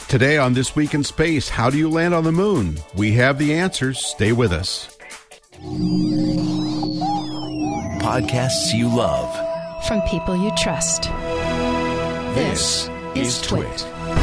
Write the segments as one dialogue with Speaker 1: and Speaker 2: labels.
Speaker 1: Today on This Week in Space, how do you land on the moon? We have the answers. Stay with us.
Speaker 2: Podcasts you love.
Speaker 3: From people you trust.
Speaker 2: This is Twit.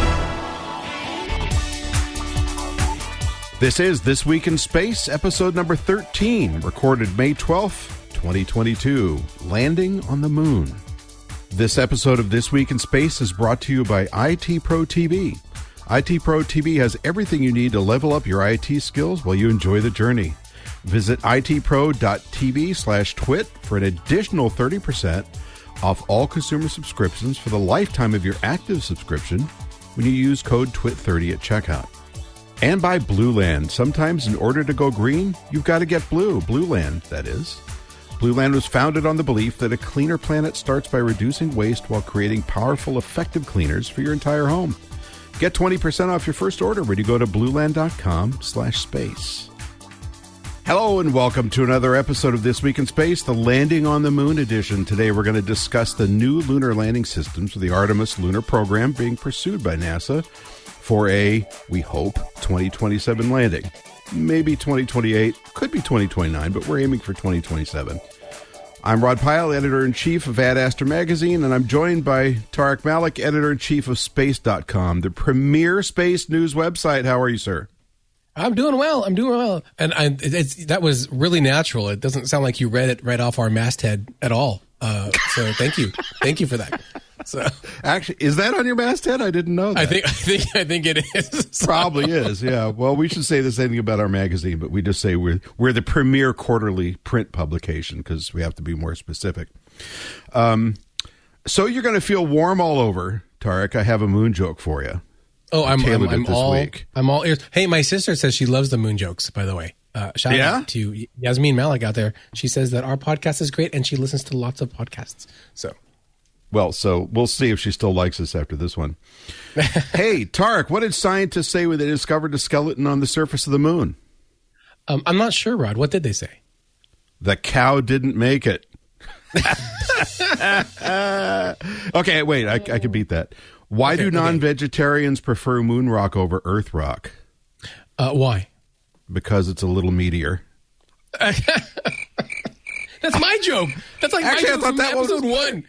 Speaker 1: This is This Week in Space, episode number 13, recorded May 12th, 2022, Landing on the Moon. This episode of This Week in Space is brought to you by IT Pro TV. IT Pro TV has everything you need to level up your IT skills while you enjoy the journey. Visit itpro.tv/twit for an additional 30% off all consumer subscriptions for the lifetime of your active subscription when you use code TWIT30 at checkout. And by Blueland. Sometimes in order to go green, you've got to get blue. Blueland, that is. Blueland was founded on the belief that a cleaner planet starts by reducing waste while creating powerful, effective cleaners for your entire home. Get 20% off your first order when you go to blueland.com/space. Hello and welcome to another episode of This Week in Space, the Landing on the Moon edition. Today we're going to discuss the new lunar landing systems for the Artemis lunar program being pursued by NASA for a, we hope, 2027 landing. Maybe 2028, could be 2029, but we're aiming for 2027. I'm Rod Pyle, Editor-in-Chief of Ad Astra Magazine, and I'm joined by Tarek Malik, Editor-in-Chief of Space.com, the premier space news website. How are you, sir?
Speaker 4: I'm doing well. And that was really natural. It doesn't sound like you read it right off our masthead at all. So thank you. Thank you for that. So
Speaker 1: actually, is that on your masthead? I didn't know that.
Speaker 4: I think it is.
Speaker 1: Probably is. Yeah. Well, we should say the same thing about our magazine, but we just say we're the premier quarterly print publication because we have to be more specific. So you're going to feel warm all over, Tarek. I have a moon joke for you.
Speaker 4: Oh, I'm all ears. Hey, my sister says she loves the moon jokes, by the way. Shout out to Yasmin Malik out there. She says that our podcast is great and she listens to lots of podcasts. So we'll see if she still likes us after this one. Hey, Tarek, what did scientists say when they discovered a skeleton on the surface of the moon? I'm not sure, Rod. What did they say?
Speaker 1: The cow didn't make it. Okay, wait, I can beat that. Why do non-vegetarians prefer moon rock over Earth rock?
Speaker 4: Why?
Speaker 1: Because it's a little meatier.
Speaker 4: That's my joke. That's like actually, my joke from episode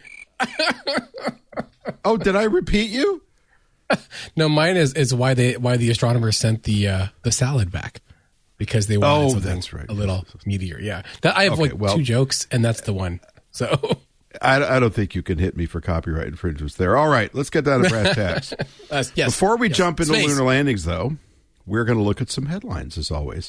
Speaker 4: 1.
Speaker 1: Oh, did I repeat you?
Speaker 4: No, mine is why the astronomers sent the salad back because they wanted something a little meatier. Yeah, I have two jokes, and that's the one. So
Speaker 1: I don't think you can hit me for copyright infringements there. All right, let's get down to brass tacks.
Speaker 4: Yes.
Speaker 1: Before we jump into lunar landings, though, we're going to look at some headlines, as always.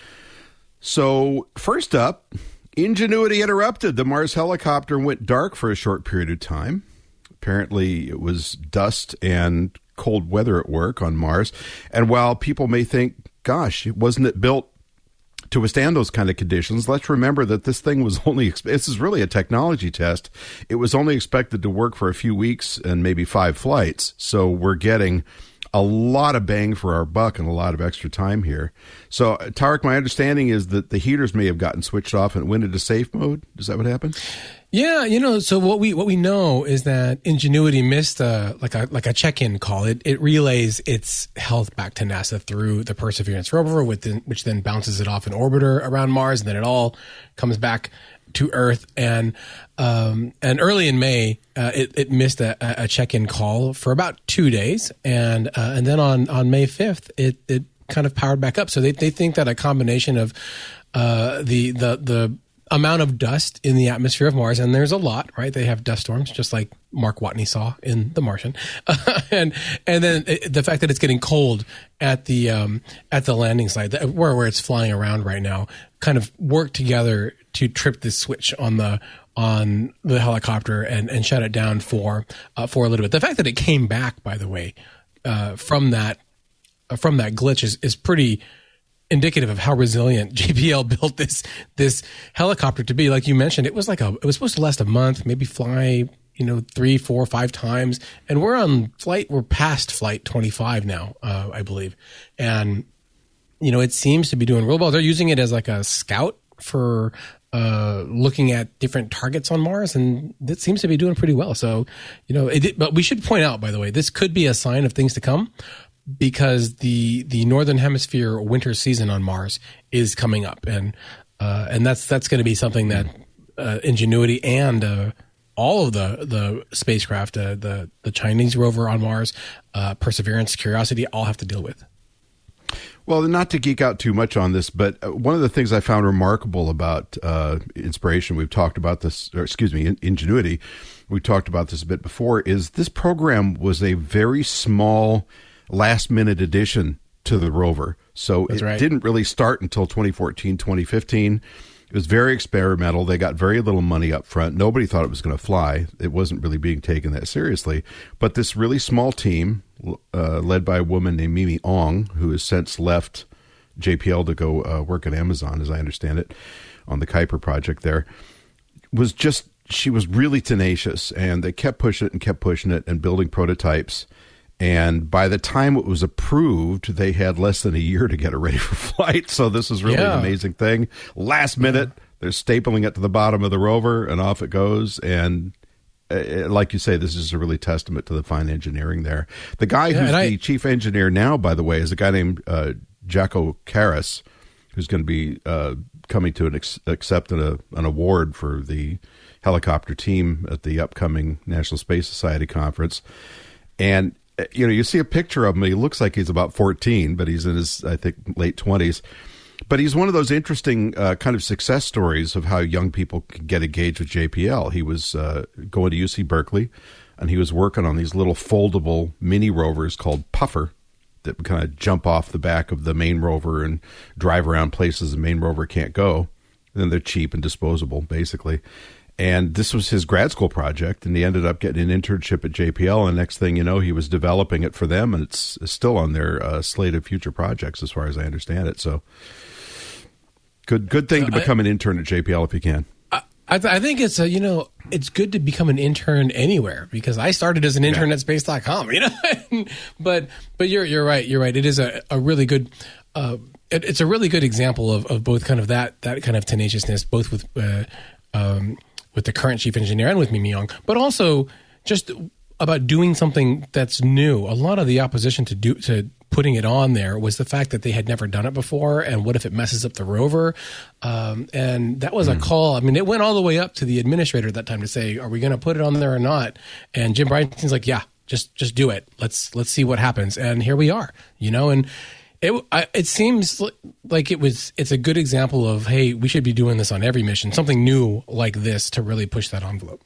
Speaker 1: So, first up, Ingenuity interrupted. The Mars helicopter went dark for a short period of time. Apparently, it was dust and cold weather at work on Mars. And while people may think, gosh, wasn't it built to withstand those kind of conditions, let's remember that this thing was this is really a technology test. It was only expected to work for a few weeks and maybe 5 flights. So we're getting a lot of bang for our buck and a lot of extra time here. So, Tarek, my understanding is that the heaters may have gotten switched off and went into safe mode. Is that what happened?
Speaker 4: Yeah, so what we know is that Ingenuity missed like a check-in call. It relays its health back to NASA through the Perseverance rover, which then bounces it off an orbiter around Mars, and then it all comes back to Earth. And early in May, it missed a check-in call for about 2 days, and then on May 5th, it kind of powered back up. So they think that a combination of the amount of dust in the atmosphere of Mars, and there's a lot, right? They have dust storms, just like Mark Watney saw in The Martian, and then the fact that it's getting cold at the landing site, where it's flying around right now, kind of work together to trip this switch on the helicopter and shut it down for a little bit. The fact that it came back, by the way, from that glitch is pretty indicative of how resilient JPL built this helicopter to be. Like you mentioned, it was supposed to last a month, maybe fly 3, 4, 5 times, and we're past flight 25 now, I believe, and it seems to be doing real well. They're using it as like a scout for looking at different targets on Mars, and it seems to be doing pretty well. So, but we should point out, by the way, this could be a sign of things to come. because the northern hemisphere winter season on Mars is coming up, and that's going to be something that Ingenuity and all of the spacecraft, the Chinese rover on Mars, Perseverance, Curiosity, all have to deal with.
Speaker 1: Well, not to geek out too much on this, but one of the things I found remarkable about Inspiration, we've talked about this, or excuse me, Ingenuity, we talked about this a bit before, is this program was a very small last-minute addition to the rover. So it didn't really start until 2014, 2015. It was very experimental. They got very little money up front. Nobody thought it was going to fly. It wasn't really being taken that seriously. But this really small team, led by a woman named Mimi Ong, who has since left JPL to go work at Amazon, as I understand it, on the Kuiper project there, she was really tenacious. And they kept pushing it and building prototypes. And by the time it was approved, they had less than a year to get it ready for flight. So this is really an amazing thing. Last minute, they're stapling it to the bottom of the rover, and off it goes. And like you say, this is a really testament to the fine engineering there. The guy who's the chief engineer now, by the way, is a guy named Jaco Karras, who's going to be coming to accept an award for the helicopter team at the upcoming National Space Society conference. And you see a picture of him. He looks like he's about 14, but he's in his, I think, late 20s. But he's one of those interesting kind of success stories of how young people can get engaged with JPL. He was going to UC Berkeley, and he was working on these little foldable mini rovers called Puffer that would kind of jump off the back of the main rover and drive around places the main rover can't go. And then they're cheap and disposable, basically. And this was his grad school project, and he ended up getting an internship at JPL, and next thing you know, he was developing it for them, and it's still on their slate of future projects, as far as I understand it. So, good thing to become an intern at JPL if you can.
Speaker 4: I think it's it's good to become an intern anywhere, because I started as an intern at space.com, but you're right. It is a really good, it's a really good example of both kind of that kind of tenaciousness, both with the current chief engineer and with Mimi Ong, but also just about doing something that's new. A lot of the opposition to putting it on there was the fact that they had never done it before, and what if it messes up the rover? And that was a call. I mean, it went all the way up to the administrator at that time to say, are we going to put it on there or not? And Jim Bridenstine's like, yeah, just do it. Let's see what happens. And here we are, and it seems like it's a good example of, hey, we should be doing this on every mission, something new like this to really push that envelope.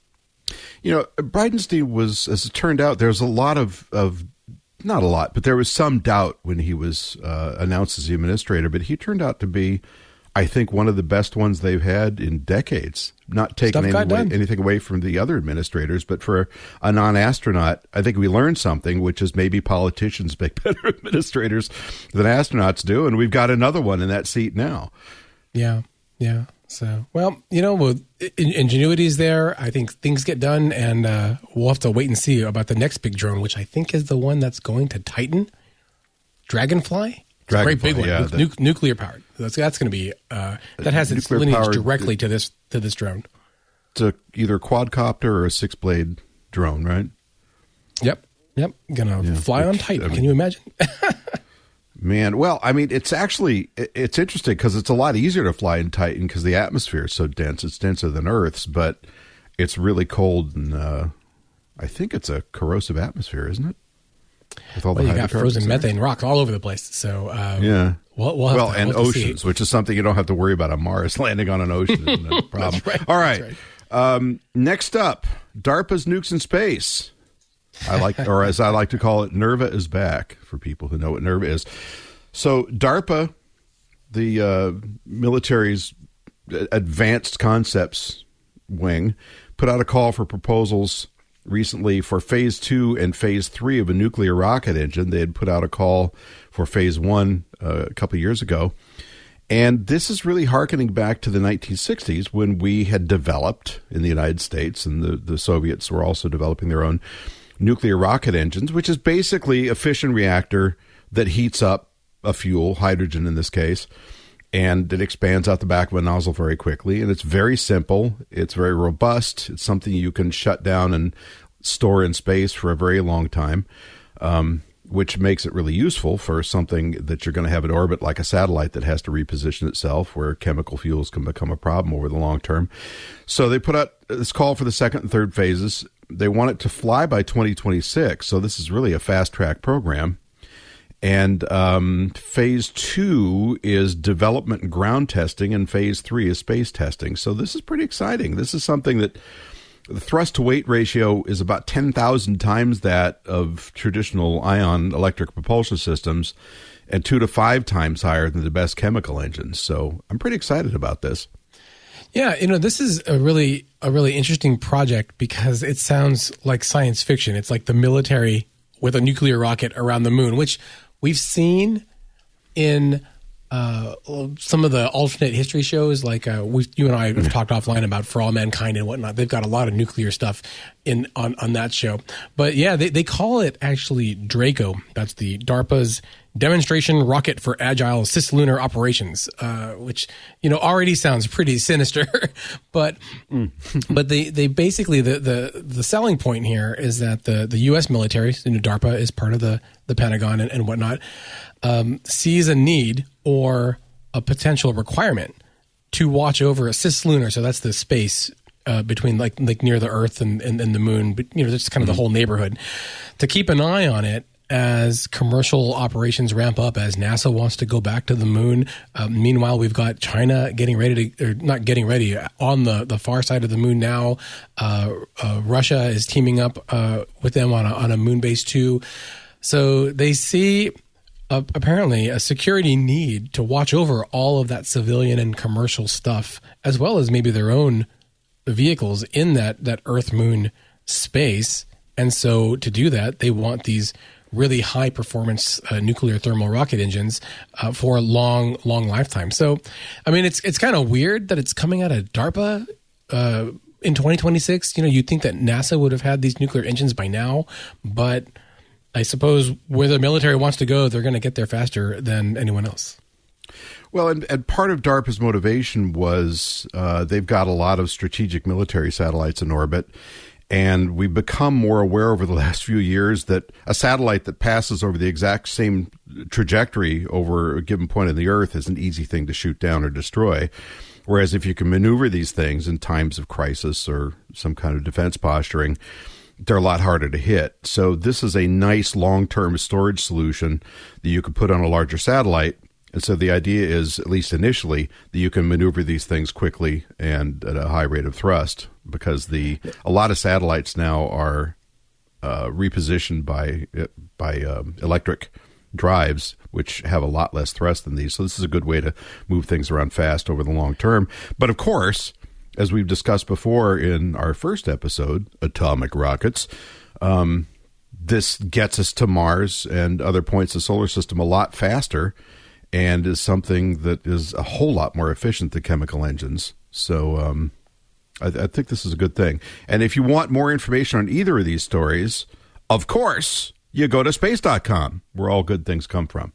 Speaker 1: Bridenstine was, as it turned out, there's a lot of not a lot, but there was some doubt when he was announced as the administrator, but he turned out to be, I think, one of the best ones they've had in decades. Not taking anything away from the other administrators, but for a non-astronaut, I think we learned something, which is maybe politicians make better administrators than astronauts do, and we've got another one in that seat now.
Speaker 4: Yeah. So, Ingenuity's there. I think things get done, and we'll have to wait and see about the next big drone, which I think is the one that's going to Titan. Dragonfly? It's a great big one, nuclear powered. That's going to be that has its lineage directly to this drone.
Speaker 1: It's either a quadcopter or a 6-blade drone, right?
Speaker 4: Yep. Gonna fly on Titan. Can you imagine?
Speaker 1: Man, well, I mean, it's interesting because it's a lot easier to fly in Titan because the atmosphere is so dense. It's denser than Earth's, but it's really cold, and I think it's a corrosive atmosphere, isn't it? With all the
Speaker 4: you got frozen methane rocks all over the place. So we'll have to
Speaker 1: oceans, which is something you don't have to worry about on Mars. Landing on an ocean is no problem.
Speaker 4: That's right.
Speaker 1: All right. Next up, DARPA's Nukes in Space. Or as I like to call it, NERVA is back, for people who know what NERVA is. So DARPA, the military's advanced concepts wing, put out a call for proposals recently for Phase 2 and Phase 3 of a nuclear rocket engine. They had put out a call for Phase 1 a couple of years ago. And this is really hearkening back to the 1960s when we had developed in the United States, and the Soviets were also developing their own nuclear rocket engines, which is basically a fission reactor that heats up a fuel, hydrogen in this case, and it expands out the back of a nozzle very quickly. And it's very simple. It's very robust. It's something you can shut down and store in space for a very long time. which makes it really useful for something that you're going to have in orbit, like a satellite that has to reposition itself, where chemical fuels can become a problem over the long term. So they put out this call for the second and third phases. They want it to fly by 2026. So this is really a fast track program. And phase 2 is development and ground testing, and phase 3 is space testing. So this is pretty exciting. This is something that the thrust to weight ratio is about 10,000 times that of traditional ion electric propulsion systems, and 2 to 5 times higher than the best chemical engines. So I'm pretty excited about this.
Speaker 4: Yeah, this is a really interesting project because it sounds like science fiction. It's like the military with a nuclear rocket around the moon, which we've seen in some of the alternate history shows, like you and I have talked offline about For All Mankind and whatnot. They've got a lot of nuclear stuff on that show. But yeah, they call it actually Draco. That's the DARPA's Demonstration Rocket for Agile Cislunar Operations, which already sounds pretty sinister. but they basically the selling point here is that the U.S. military, DARPA is part of the Pentagon and whatnot, sees a need or a potential requirement to watch over a cislunar. So that's the space between like near the Earth and the moon, but that's kind of the whole neighborhood, to keep an eye on it as commercial operations ramp up, as NASA wants to go back to the moon. Meanwhile, we've got China getting ready to, or not getting ready, on the far side of the moon now. Russia is teaming up with them on a moon base too. So they see apparently a security need to watch over all of that civilian and commercial stuff, as well as maybe their own vehicles in that Earth-Moon space. And so to do that, they want these really high-performance nuclear thermal rocket engines for a long lifetime. So, I mean, it's kind of weird that it's coming out of DARPA in 2026. You'd think that NASA would have had these nuclear engines by now, but I suppose where the military wants to go, they're going to get there faster than anyone else.
Speaker 1: Well, and part of DARPA's motivation was they've got a lot of strategic military satellites in orbit, and we've become more aware over the last few years that a satellite that passes over the exact same trajectory over a given point of the Earth is an easy thing to shoot down or destroy. Whereas if you can maneuver these things in times of crisis or some kind of defense posturing, they're a lot harder to hit. So this is a nice long-term storage solution that you could put on a larger satellite. And so the idea is, at least initially, that you can maneuver these things quickly and at a high rate of thrust, because a lot of satellites now are repositioned by electric drives, which have a lot less thrust than these. So this is a good way to move things around fast over the long term. But of course, as we've discussed before in our first episode, Atomic Rockets, this gets us to Mars and other points of the solar system a lot faster, and is something that is a whole lot more efficient than chemical engines. So I think this is a good thing. And if you want more information on either of these stories, of course, you go to space.com, where all good things come from.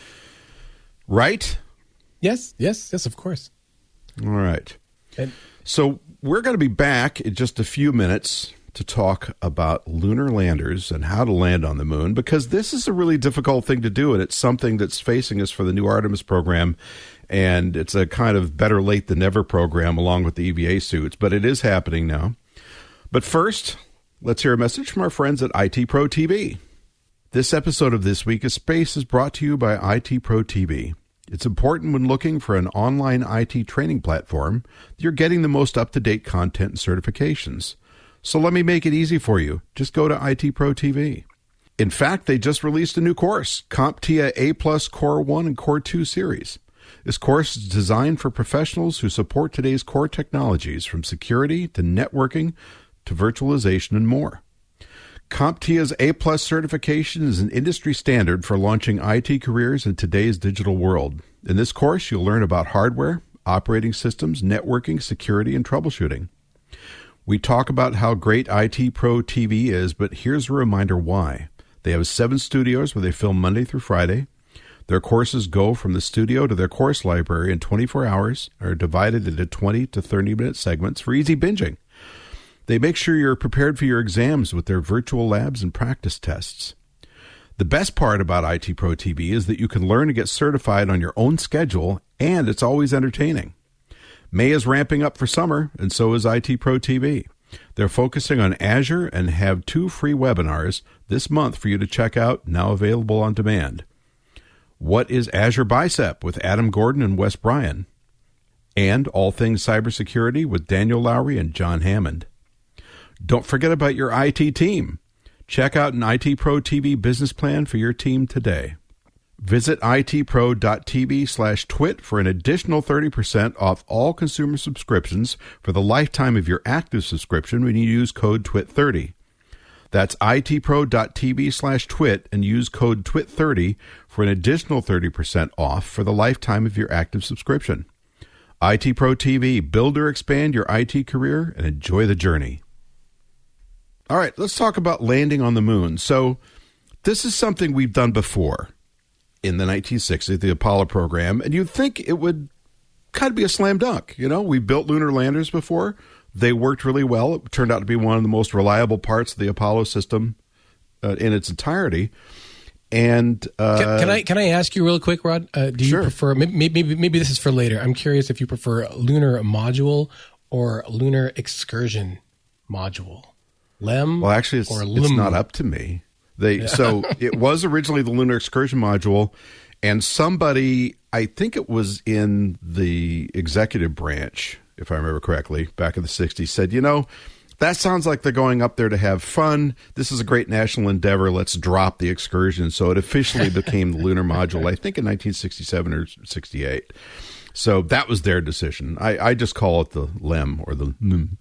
Speaker 1: Right?
Speaker 4: Yes, of course.
Speaker 1: All right. So we're going to be back in just a few minutes to talk about lunar landers and how to land on the moon, because this is a really difficult thing to do, and it's something that's facing us for the new Artemis program, and it's a kind of better late than never program along with the EVA suits, but it is happening now. But first, let's hear a message from our friends at IT Pro TV. This episode of This Week of Space is brought to you by IT Pro TV. It's important when looking for an online IT training platform that you're getting the most up-to-date content and certifications. So let me make it easy for you. Just go to IT Pro TV. In fact, they just released a new course, CompTIA A+ Core 1 and Core 2 series. This course is designed for professionals who support today's core technologies, from security to networking to virtualization and more. CompTIA's A+ certification is an industry standard for launching IT careers in today's digital world. In this course, you'll learn about hardware, operating systems, networking, security, and troubleshooting. We talk about how great IT Pro TV is, but here's a reminder why. They have 7 studios where they film Monday through Friday. Their courses go from the studio to their course library in 24 hours, are divided into 20 to 30-minute segments for easy binging. They make sure you're prepared for your exams with their virtual labs and practice tests. The best part about IT Pro TV is that you can learn and get certified on your own schedule, and it's always entertaining. May is ramping up for summer, and so is IT Pro TV. They're focusing on Azure and have 2 free webinars this month for you to check out, now available on demand. What is Azure Bicep with Adam Gordon and Wes Bryan? And All Things Cybersecurity with Daniel Lowry and John Hammond. Don't forget about your IT team. Check out an IT Pro TV business plan for your team today. Visit itpro.tv/twit for an additional 30% off all consumer subscriptions for the lifetime of your active subscription when you use code TWIT30. That's itpro.tv/twit and use code TWIT30 for an additional 30% off for the lifetime of your active subscription. IT Pro TV, build or expand your IT career and enjoy the journey. All right, let's talk about landing on the moon. So this is something we've done before in the 1960s, the Apollo program, and you'd think it would kind of be a slam dunk. You know, we built lunar landers before. They worked really well. It turned out to be one of the most reliable parts of the Apollo system in its entirety. And
Speaker 4: can I ask you real quick, Rod? Do you
Speaker 1: Sure.
Speaker 4: prefer maybe this is for later? I'm curious if you prefer lunar module or lunar excursion module. LEM?
Speaker 1: Well, actually, it's not up to me. So it was originally the lunar excursion module, and somebody, I think it was in the executive branch, if I remember correctly, back in the 60s, said, you know, that sounds like they're going up there to have fun. This is a great national endeavor. Let's drop the excursion. So it officially became the lunar module, I think in 1967 or 68. So that was their decision. I just call it the LEM or the LEM.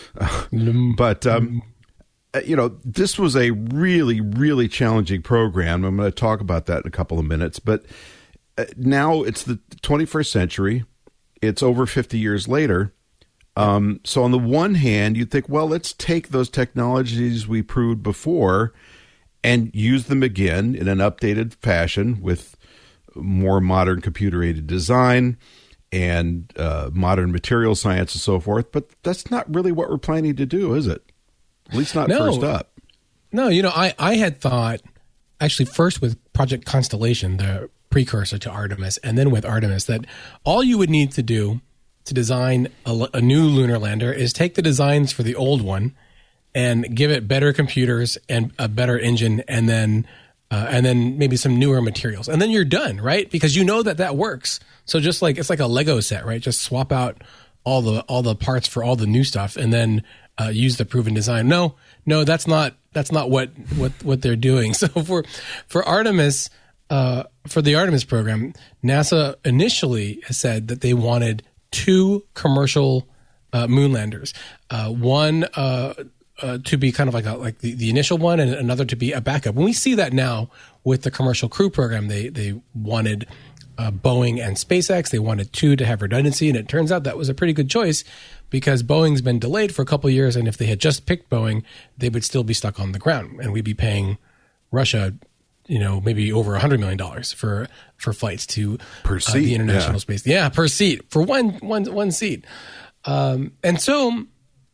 Speaker 1: But, you know, this was a really, really challenging program. I'm going to talk about that in a couple of minutes. But now it's the 21st century. It's over 50 years later. So on the one hand, you'd think, well, let's take those technologies we proved before and use them again in an updated fashion with more modern computer-aided design and modern material science and so forth. But that's not really what we're planning to do, is it? At least not first up.
Speaker 4: No, you know, I had thought actually first with Project Constellation, the precursor to Artemis, and then with Artemis, that all you would need to do to design a new lunar lander is take the designs for the old one and give it better computers and a better engine, and then maybe some newer materials, and then you're done, right? Because you know that works. So just like it's like a Lego set, right? Just swap out all the parts for all the new stuff, and then use the proven design. No, that's not what they're doing. So for Artemis, for the Artemis program, NASA initially has said that they wanted 2 commercial moon landers, one to be kind of like the initial one, and another to be a backup. When we see that now with the Commercial Crew program, they wanted Boeing and SpaceX. They wanted 2 to have redundancy, and it turns out that was a pretty good choice because Boeing's been delayed for a couple of years, and if they had just picked Boeing, they would still be stuck on the ground, and we'd be paying Russia, you know, maybe over $100 million for flights to
Speaker 1: per seat,
Speaker 4: the international space. Yeah, per seat for one seat. And so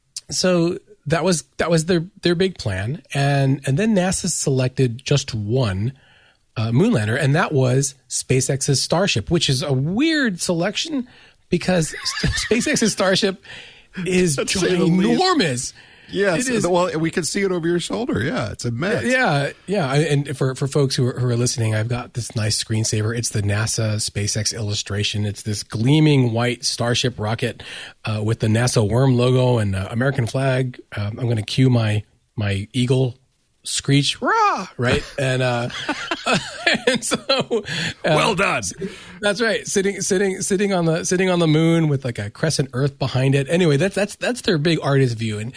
Speaker 4: that was their big plan. And then NASA selected just one moon lander, and that was SpaceX's Starship, which is a weird selection because SpaceX's Starship is ginormous.
Speaker 1: Yes, well, we can see it over your shoulder. Yeah, it's immense.
Speaker 4: Yeah. And for folks who are listening, I've got this nice screensaver. It's the NASA SpaceX illustration. It's this gleaming white Starship rocket with the NASA worm logo and American flag. I'm going to cue my eagle screech, rah, right? And and so
Speaker 1: well done.
Speaker 4: That's right. Sitting on the moon with like a crescent Earth behind it. Anyway, that's their big artist view. And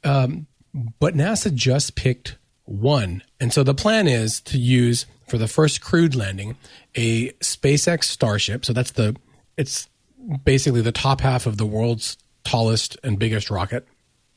Speaker 4: but NASA just picked one, and so the plan is to use for the first crewed landing a SpaceX Starship. So it's basically the top half of the world's tallest and biggest rocket.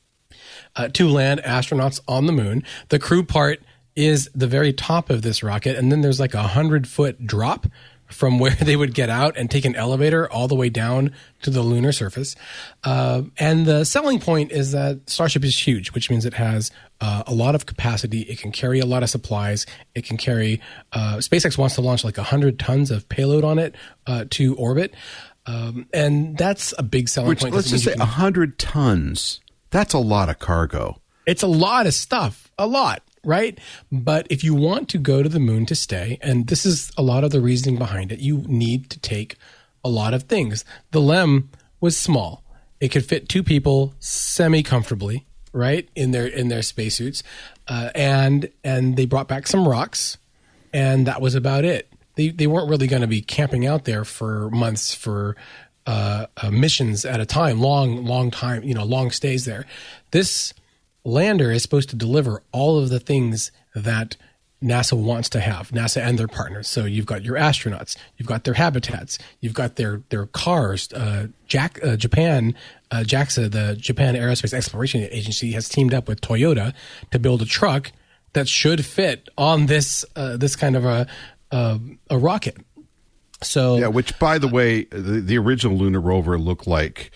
Speaker 4: To land astronauts on the moon. The crew part is the very top of this rocket, and then there's like 100-foot drop from where they would get out and take an elevator all the way down to the lunar surface. And the selling point is that Starship is huge, which means it has a lot of capacity. It can carry a lot of supplies. It can carry, SpaceX wants to launch like 100 tons of payload on it to orbit. And that's a big selling point.
Speaker 1: Let's just say 100 tons. That's a lot of cargo.
Speaker 4: It's a lot of stuff, a lot. Right? But if you want to go to the moon to stay, and this is a lot of the reasoning behind it, you need to take a lot of things. The LEM was small. It could fit 2 people semi-comfortably, right? In their spacesuits. And they brought back some rocks, and that was about it. They weren't really going to be camping out there for months for missions at a time, long time, long stays there. This lander is supposed to deliver all of the things that NASA wants to have, NASA and their partners. So you've got your astronauts, you've got their habitats, you've got their cars. Japan, JAXA, the Japan Aerospace Exploration Agency, has teamed up with Toyota to build a truck that should fit on this kind of a rocket. So
Speaker 1: yeah, which by the way, the original lunar rover looked like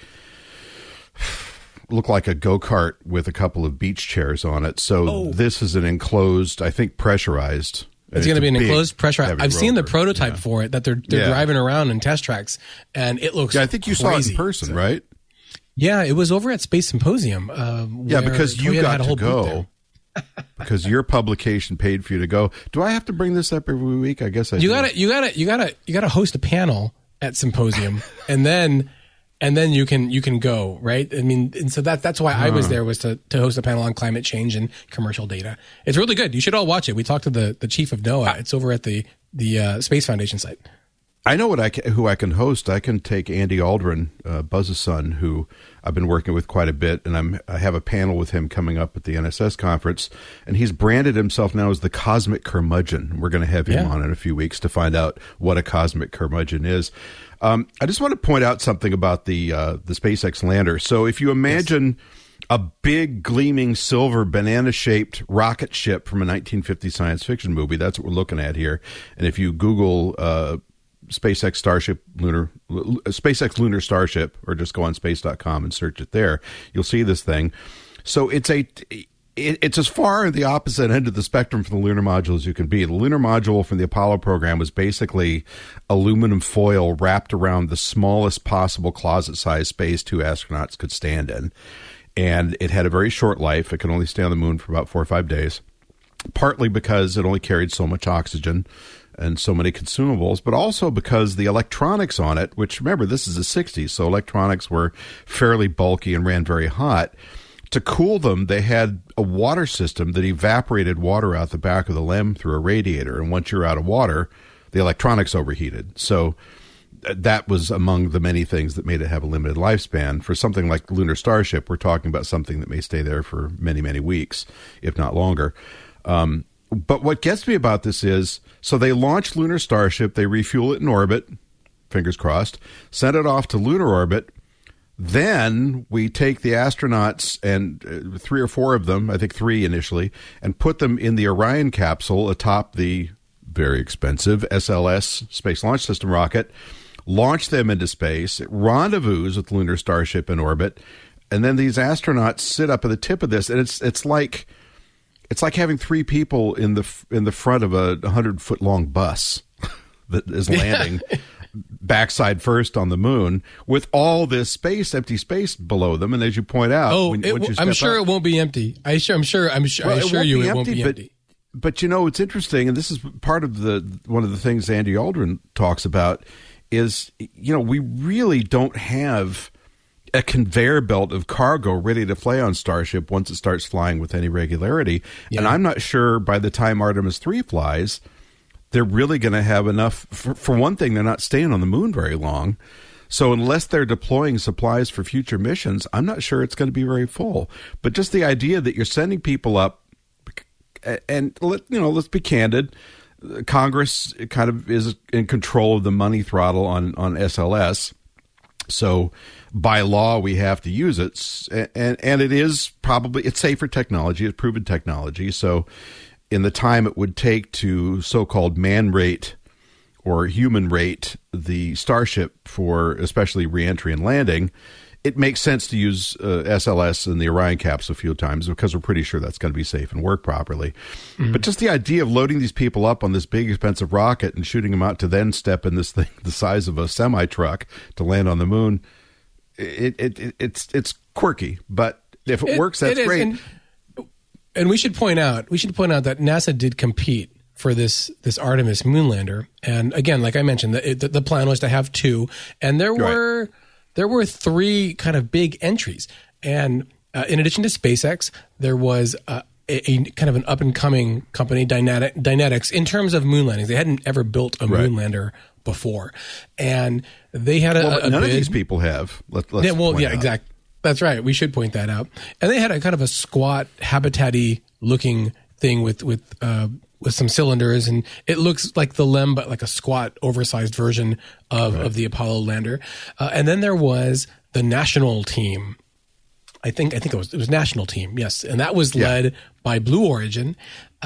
Speaker 1: a go-kart with a couple of beach chairs on it. So this is an enclosed, I think pressurized.
Speaker 4: It's going to be an enclosed pressurized. I've seen the
Speaker 1: rover.
Speaker 4: prototype for it that they're driving around in test tracks, and it looks
Speaker 1: I think you saw it in person, right?
Speaker 4: Yeah, it was over at Space Symposium.
Speaker 1: Because you
Speaker 4: Toyota
Speaker 1: got
Speaker 4: had a whole
Speaker 1: to
Speaker 4: booth
Speaker 1: go.
Speaker 4: there.
Speaker 1: Because your publication paid for you to go. Do I have to bring this up every week? I guess I do.
Speaker 4: You gotta host a panel at Symposium, and then you can go, right? I mean, and so that's why I was there, was to host a panel on climate change and commercial data. It's really good. You should all watch it. We talked to the chief of NOAA. It's over at the Space Foundation site.
Speaker 1: I know who I can host. I can take Andy Aldrin, Buzz's son, who I've been working with quite a bit, and I have a panel with him coming up at the NSS conference, and he's branded himself now as the Cosmic Curmudgeon. We're going to have him on in a few weeks to find out what a Cosmic Curmudgeon is. I just want to point out something about the SpaceX lander. So if you imagine a big gleaming silver banana-shaped rocket ship from a 1950 science fiction movie, that's what we're looking at here. And if you Google SpaceX Lunar Starship, or just go on space.com and search it there, you'll see this thing. So it's as far at the opposite end of the spectrum from the lunar module as you can be. The lunar module from the Apollo program was basically aluminum foil wrapped around the smallest possible closet-sized space 2 astronauts could stand in. And it had a very short life. It could only stay on the moon for about 4 or 5 days, partly because it only carried so much oxygen and so many consumables, but also because the electronics on it, which, remember, this is the 60s, so electronics were fairly bulky and ran very hot. To cool them, they had a water system that evaporated water out the back of the LEM through a radiator, and once you're out of water, the electronics overheated. So that was among the many things that made it have a limited lifespan. For something like the Lunar Starship, we're talking about something that may stay there for many, many weeks, if not longer. But what gets me about this is, so they launched Lunar Starship, they refuel it in orbit, fingers crossed, sent it off to lunar orbit. Then we take the astronauts, and 3 or 4 of them, I think 3 initially, and put them in the Orion capsule atop the very expensive SLS, Space Launch System rocket, launch them into space, it rendezvous with Lunar Starship in orbit, and then these astronauts sit up at the tip of this, and it's like having 3 people in the front of a 100-foot long bus that is landing backside first on the moon with all this empty space below them. And as you point out,
Speaker 4: I'm sure it won't be empty. I assure you it won't be empty.
Speaker 1: But it's interesting, and this is part of one of the things Andy Aldrin talks about is, we really don't have a conveyor belt of cargo ready to fly on Starship once it starts flying with any regularity. Yeah. And I'm not sure by the time Artemis 3 flies, they're really going to have enough. For one thing, they're not staying on the moon very long. So unless they're deploying supplies for future missions, I'm not sure it's going to be very full. But just the idea that you're sending people up, and let's be candid, Congress kind of is in control of the money throttle on SLS. So by law, we have to use it. And it is it's safer technology. It's proven technology. So in the time it would take to so-called man rate or human rate the Starship for especially reentry and landing, it makes sense to use SLS and the Orion capsule a few times because we're pretty sure that's going to be safe and work properly. Mm-hmm. But just the idea of loading these people up on this big, expensive rocket and shooting them out to then step in this thing the size of a semi-truck to land on the moon, it's quirky. But if it works, that's great.
Speaker 4: And we should point out that NASA did compete for this Artemis moon lander. And again, like I mentioned, the plan was to have 2, and there were 3 kind of big entries. And in addition to SpaceX, there was a kind of an up-and-coming company, Dynetics, in terms of moon landings. They hadn't ever built a moon lander before. And they had a
Speaker 1: none
Speaker 4: bid.
Speaker 1: Of these people have. Let's
Speaker 4: exactly. That's right. We should point that out. And they had a kind of a squat, habitat-y looking thing with some cylinders, and it looks like the LEM, but like a squat, oversized version of the Apollo lander. And then there was the national team. I think it was national team, yes, and that was led by Blue Origin,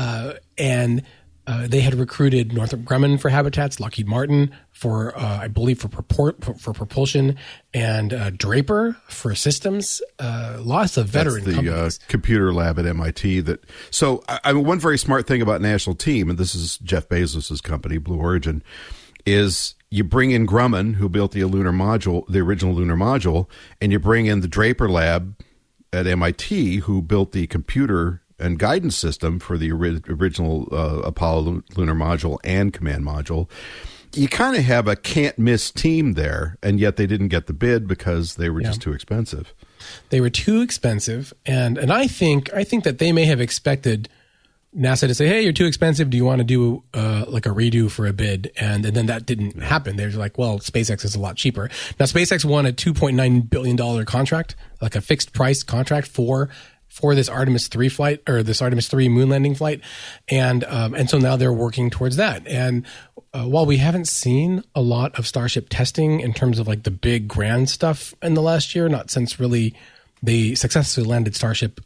Speaker 4: and they had recruited Northrop Grumman for habitats, Lockheed Martin for I believe for propulsion, and Draper for systems. Lots of veteran companies.
Speaker 1: The computer lab at MIT. So one very smart thing about National Team, and this is Jeff Bezos's company, Blue Origin, is you bring in Grumman, who built the lunar module, the original lunar module, and you bring in the Draper lab at MIT, who built the computer and guidance system for the original Apollo lunar module and command module. You kind of have a can't-miss team there, and yet they didn't get the bid because they were just too expensive.
Speaker 4: They were too expensive, and I think that they may have expected NASA to say, "Hey, you're too expensive. Do you want to do like a redo for a bid?" And then that didn't happen. They were like, "Well, SpaceX is a lot cheaper." Now, SpaceX won a $2.9 billion contract, like a fixed price contract for this Artemis 3 flight, or this Artemis 3 moon landing flight, and so now they're working towards that. And while we haven't seen a lot of Starship testing in terms of like the big grand stuff in the last year, not since really they successfully landed Starship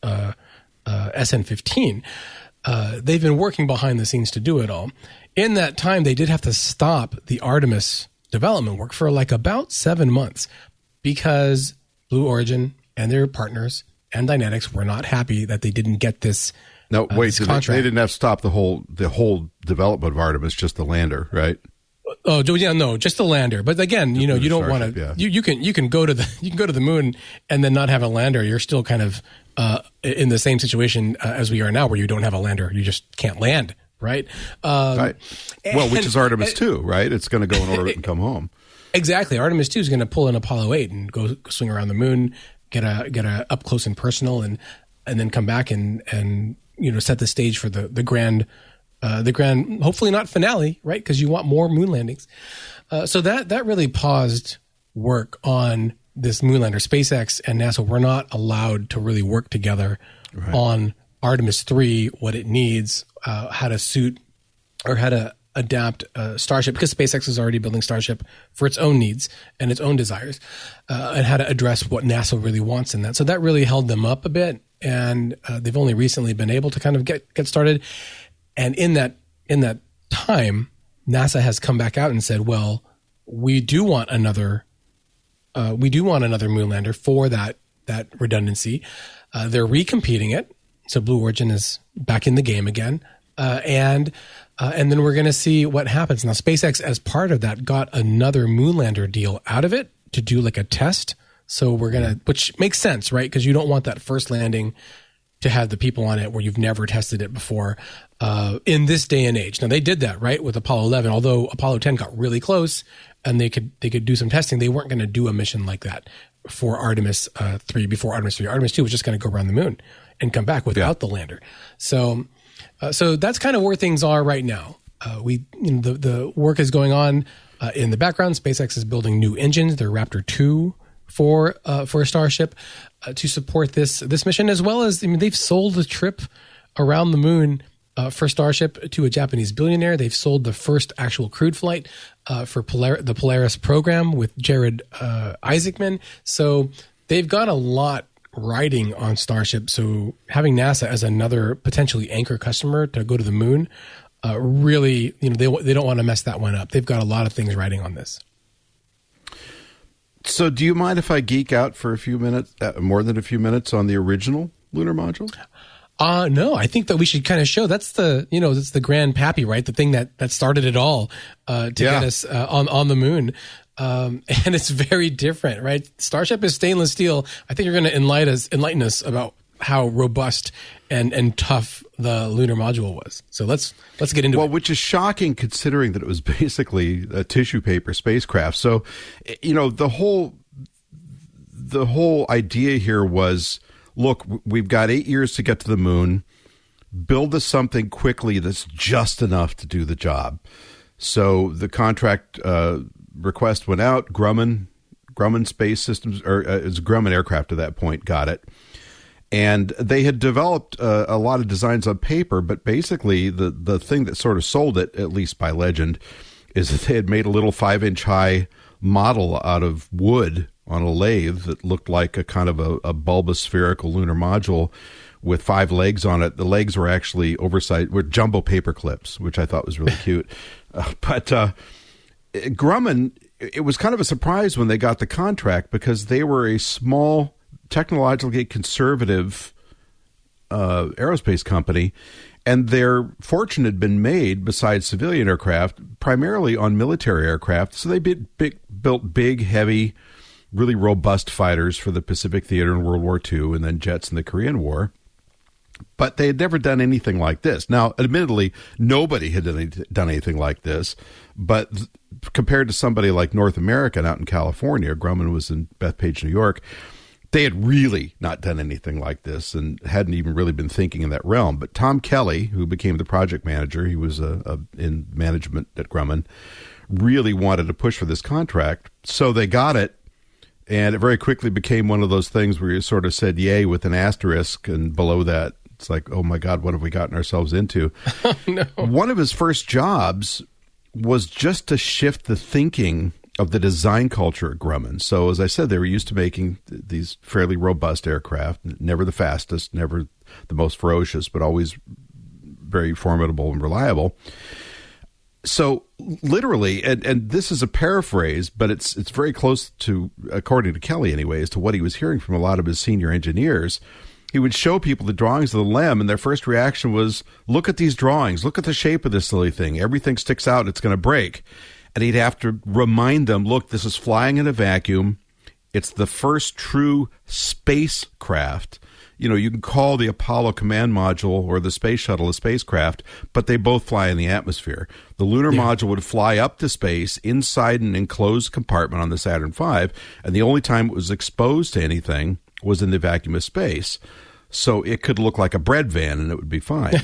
Speaker 4: SN15. They've been working behind the scenes to do it all. In that time, they did have to stop the Artemis development work for like about 7 months because Blue Origin and their partners and Dynetics were not happy that they didn't get this.
Speaker 1: No, wait,
Speaker 4: this contract.
Speaker 1: They didn't have to stop the whole development of Artemis, just the lander, right?
Speaker 4: Oh yeah, no, just the lander. But again, you don't want to. You can go to the moon and then not have a lander. You're still kind of in the same situation as we are now, where you don't have a lander. You just can't land, right?
Speaker 1: Right. Well, which is Artemis 2, right? It's going to go in orbit and come home.
Speaker 4: Exactly. Artemis 2 is going to pull in Apollo 8 and go swing around the moon, get a up close and personal, and then come back and set the stage for the grand, hopefully not finale, right? Because you want more moon landings. So that really paused work on this moon lander. SpaceX and NASA were not allowed to really work together on Artemis 3, what it needs, how to suit or how to adapt Starship, because SpaceX is already building Starship for its own needs and its own desires, and how to address what NASA really wants in that. So that really held them up a bit, and they've only recently been able to kind of get started. And in that time, NASA has come back out and said, "Well, we do want another moon lander for that redundancy." They're recompeting it, so Blue Origin is back in the game again, and then we're going to see what happens. Now, SpaceX, as part of that, got another moon lander deal out of it to do like a test. So we're going to, which makes sense, right? Because you don't want that first landing to have the people on it where you've never tested it before in this day and age. Now, they did that, right, with Apollo 11. Although Apollo 10 got really close and they could do some testing, they weren't going to do a mission like that for Artemis 3 before Artemis 3. Artemis 2 was just going to go around the moon and come back without the lander. So that's kind of where things are right now. The work is going on in the background. SpaceX is building new engines, their Raptor 2 for Starship to support this mission, as well as they've sold a trip around the moon for Starship to a Japanese billionaire. They've sold the first actual crewed flight for the Polaris program with Jared Isaacman. So they've got a lot riding on Starship. So having NASA as another potentially anchor customer to go to the moon really, they don't want to mess that one up. They've got a lot of things riding on this.
Speaker 1: So do you mind if I geek out for a few minutes, more than a few minutes, on the original lunar module?
Speaker 4: No, I think that we should kind of show that's that's the grand pappy, right? The thing that started it all to get us on the moon. And it's very different, right? Starship is stainless steel. I think you're going to enlighten us about how robust and tough the lunar module was. So let's get into it.
Speaker 1: Well, which is shocking considering that it was basically a tissue paper spacecraft. So, the whole idea here was, look, we've got 8 years to get to the moon. Build us something quickly that's just enough to do the job. So the contract request went out. Grumman Space Systems, or it's Grumman Aircraft at that point, got it. And they had developed a lot of designs on paper, but basically the thing that sort of sold it, at least by legend, is that they had made a little 5-inch high model out of wood on a lathe that looked like a kind of a bulbous spherical lunar module with 5 legs on it. The legs were actually were jumbo paper clips, which I thought was really cute. But Grumman, it was kind of a surprise when they got the contract because they were a small, technologically conservative aerospace company, and their fortune had been made, besides civilian aircraft, primarily on military aircraft. So they built big, heavy, really robust fighters for the Pacific Theater in World War II, and then jets in the Korean War. But they had never done anything like this. Now, admittedly, nobody had done anything like this, but compared to somebody like North American out in California, Grumman was in Bethpage, New York, they had really not done anything like this and hadn't even really been thinking in that realm. But Tom Kelly, who became the project manager, he was in management at Grumman, really wanted to push for this contract. So they got it, and it very quickly became one of those things where you sort of said yay with an asterisk, and below that, it's like, oh my God, what have we gotten ourselves into?
Speaker 4: Oh, no.
Speaker 1: One of his first jobs was just to shift the thinking of the design culture at Grumman. So as I said, they were used to making these fairly robust aircraft, never the fastest, never the most ferocious, but always very formidable and reliable. So literally, and this is a paraphrase, but it's very close to, according to Kelly anyway, as to what he was hearing from a lot of his senior engineers. He would show people the drawings of the LEM, and their first reaction was, look at these drawings, look at the shape of this silly thing. Everything sticks out, it's going to break. And he'd have to remind them, look, this is flying in a vacuum. It's the first true spacecraft. You can call the Apollo command module or the space shuttle a spacecraft, but they both fly in the atmosphere. The lunar module would fly up to space inside an enclosed compartment on the Saturn V, and the only time it was exposed to anything was in the vacuum of space. So it could look like a bread van and it would be fine.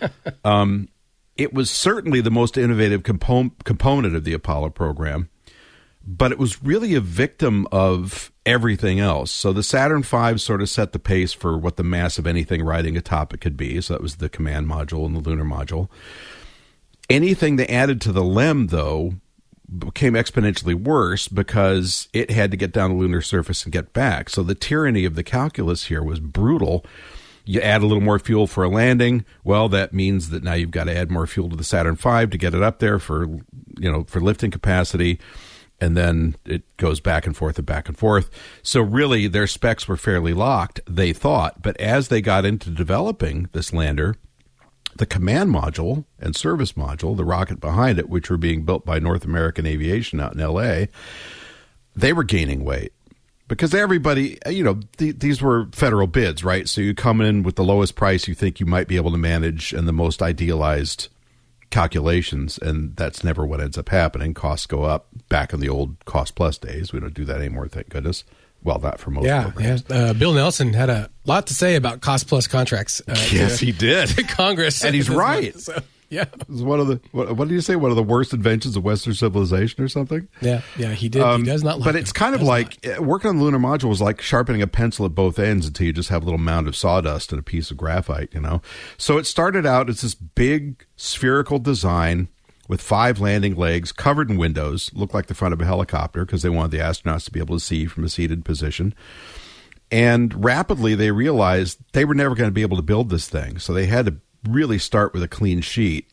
Speaker 1: It was certainly the most innovative component of the Apollo program, but it was really a victim of everything else. So the Saturn V sort of set the pace for what the mass of anything riding atop it could be. So that was the command module and the lunar module. Anything they added to the LEM, though, became exponentially worse because it had to get down the lunar surface and get back. So the tyranny of the calculus here was brutal. You add a little more fuel for a landing. Well, that means that now you've got to add more fuel to the Saturn V to get it up there for lifting capacity. And then it goes back and forth and back and forth. So really their specs were fairly locked, they thought. But as they got into developing this lander, the command module and service module, the rocket behind it, which were being built by North American Aviation out in L.A., they were gaining weight. Because everybody, these were federal bids, right? So you come in with the lowest price you think you might be able to manage and the most idealized calculations, and that's never what ends up happening. Costs go up. Back in the old cost plus days, we don't do that anymore, thank goodness. Well, not for most programs.
Speaker 4: Yeah. Bill Nelson had a lot to say about cost plus contracts.
Speaker 1: Yes, he did.
Speaker 4: To Congress.
Speaker 1: And he's right.
Speaker 4: Month, so. Yeah.
Speaker 1: It was one of the, what do you say, one of the worst inventions of Western civilization or something?
Speaker 4: Yeah, he did. He does not like
Speaker 1: But it's kind of like, working on the lunar module was like sharpening a pencil at both ends until you just have a little mound of sawdust and a piece of graphite, So it started out as this big spherical design with 5 landing legs covered in windows, looked like the front of a helicopter because they wanted the astronauts to be able to see from a seated position. And rapidly they realized they were never going to be able to build this thing. So they had to really start with a clean sheet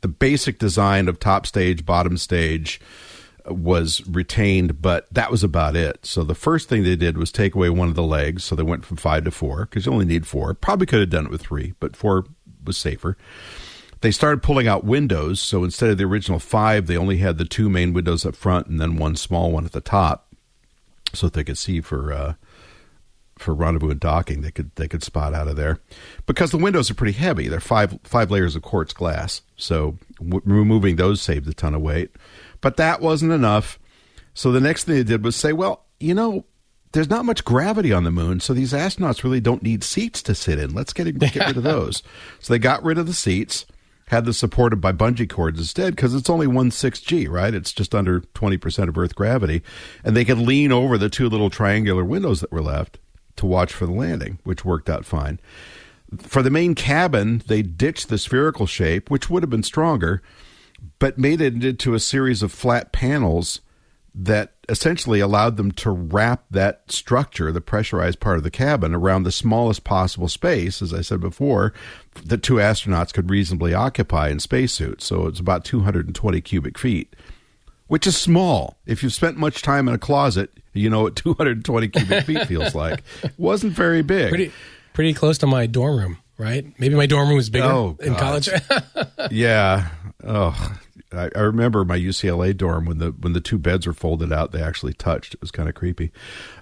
Speaker 1: The basic design of top stage, bottom stage was retained, but that was about it. So the first thing they did was take away one of the legs. So they went from 5 to 4 because you only need 4. Probably could have done it with 3, but 4 was safer. They started pulling out windows. So instead of the original 5, they only had the 2 main windows up front and then one small one at the top, so that they could see for rendezvous and docking. They could spot out of there because the windows are pretty heavy. They're five layers of quartz glass. So removing those saved a ton of weight. But that wasn't enough. So the next thing they did was say, well, there's not much gravity on the moon, so these astronauts really don't need seats to sit in. Let's get rid of those. So they got rid of the seats, had them supported by bungee cords instead, because it's only 1/6 G, right? It's just under 20% of Earth gravity. And they could lean over the 2 little triangular windows that were left to watch for the landing, which worked out fine. For the main cabin, they ditched the spherical shape, which would have been stronger, but made it into a series of flat panels that essentially allowed them to wrap that structure, the pressurized part of the cabin, around the smallest possible space, as I said before, that 2 astronauts could reasonably occupy in spacesuits. So it's about 220 cubic feet, which is small. If you've spent much time in a closet, you know what 220 cubic feet feels like. It wasn't very big.
Speaker 4: Pretty close to my dorm room, right? Maybe my dorm room was bigger in college.
Speaker 1: Yeah. Oh, I remember my UCLA dorm when the 2 beds were folded out, they actually touched. It was kind of creepy.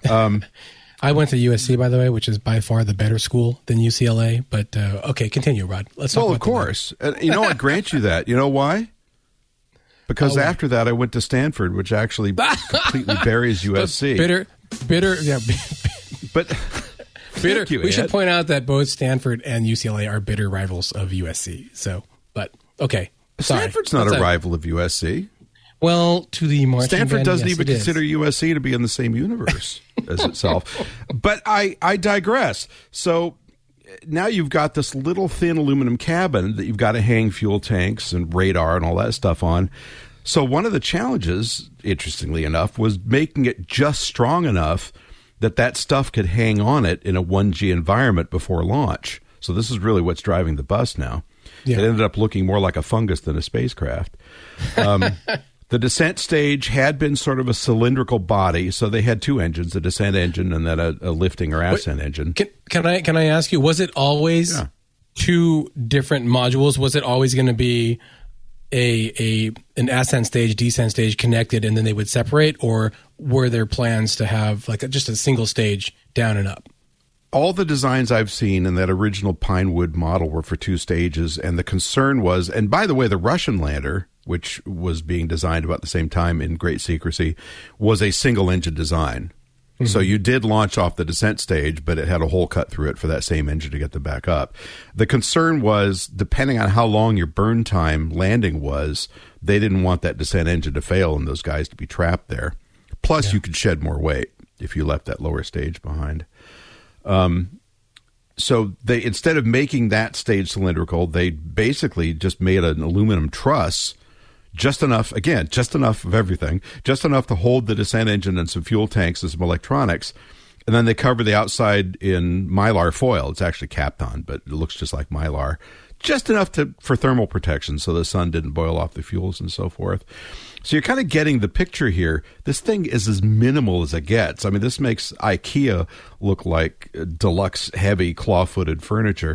Speaker 4: I went to USC, by the way, which is by far the better school than UCLA. But okay, continue, Rod. Let's talk about
Speaker 1: of course. I grant you that. You know why? Because after that, I went to Stanford, which actually completely buries USC.
Speaker 4: Bitter, yeah.
Speaker 1: But
Speaker 4: bitter.
Speaker 1: You,
Speaker 4: we should point out that both Stanford and UCLA are bitter rivals of USC. So, but okay. Sorry.
Speaker 1: Stanford's not a rival of USC.
Speaker 4: Well, to the marching
Speaker 1: Stanford
Speaker 4: band,
Speaker 1: doesn't
Speaker 4: yes,
Speaker 1: even consider USC to be in the same universe as itself. But I digress. So now you've got this little thin aluminum cabin that you've got to hang fuel tanks and radar and all that stuff on. So one of the challenges, interestingly enough, was making it just strong enough that stuff could hang on it in a 1G environment before launch. So this is really what's driving the bus now. Yeah. It ended up looking more like a fungus than a spacecraft. The descent stage had been sort of a cylindrical body, so they had 2 engines, a descent engine and then a lifting or ascent engine.
Speaker 4: Can I ask you, was it always 2 different modules? Was it always going to be an ascent stage, descent stage connected, and then they would separate, or were there plans to have like just a single stage down and up?
Speaker 1: All the designs I've seen in that original Pinewood model were for 2 stages, and the concern was, and by the way, the Russian lander, which was being designed about the same time in great secrecy, was a single-engine design. Mm-hmm. So you did launch off the descent stage, but it had a hole cut through it for that same engine to get them back up. The concern was, depending on how long your burn time landing was, they didn't want that descent engine to fail and those guys to be trapped there. Plus, you could shed more weight if you left that lower stage behind. So they, instead of making that stage cylindrical, they basically just made an aluminum truss, just enough of everything, just enough to hold the descent engine and some fuel tanks and some electronics. And then they cover the outside in Mylar foil. It's actually Kapton, but it looks just like Mylar. Just enough for thermal protection so the sun didn't boil off the fuels and so forth. So you're kind of getting the picture here. This thing is as minimal as it gets. I mean, this makes IKEA look like deluxe, heavy, claw-footed furniture.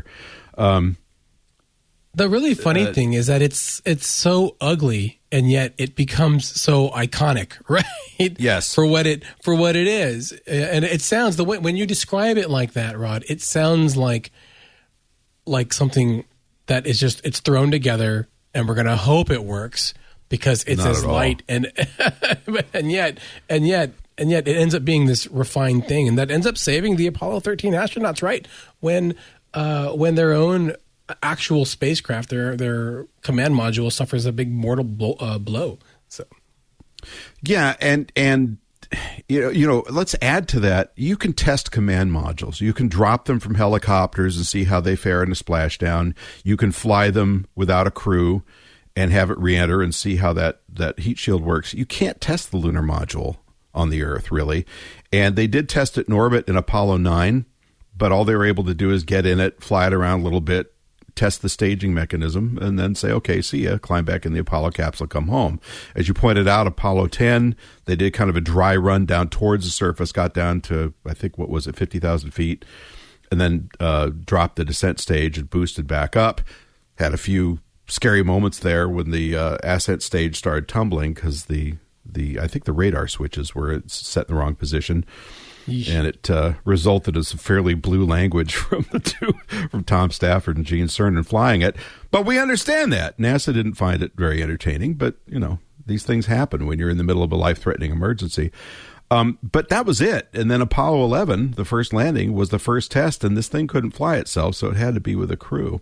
Speaker 4: The really funny thing is that it's so ugly, and yet it becomes so iconic, right?
Speaker 1: Yes.
Speaker 4: For what it is, and it sounds, the way when you describe it like that, Rod, it sounds like something that is just, it's thrown together, and we're gonna hope it works because it's
Speaker 1: Not
Speaker 4: as
Speaker 1: at all.
Speaker 4: light and yet it ends up being this refined thing, and that ends up saving the Apollo 13 astronauts, right? When their own actual spacecraft, their command module suffers a big mortal blow. So,
Speaker 1: yeah, and you know, let's add to that. You can test command modules. You can drop them from helicopters and see how they fare in a splashdown. You can fly them without a crew and have it re-enter and see how that heat shield works. You can't test the lunar module on the Earth, really. And they did test it in orbit in Apollo 9, but all they were able to do is get in it, fly it around a little bit, test the staging mechanism, and then say, okay, see ya, climb back in the Apollo capsule, come home. As you pointed out, Apollo 10, they did kind of a dry run down towards the surface, got down to, I think, 50,000 feet, and then dropped the descent stage and boosted back up. Had a few scary moments there when the ascent stage started tumbling because I think the radar switches were set in the wrong position. Yeesh. And it resulted in some fairly blue language from Tom Stafford and Gene Cernan flying it. But we understand that. NASA didn't find it very entertaining, but, these things happen when you're in the middle of a life-threatening emergency. But that was it. And then Apollo 11, the first landing, was the first test, and this thing couldn't fly itself, so it had to be with a crew.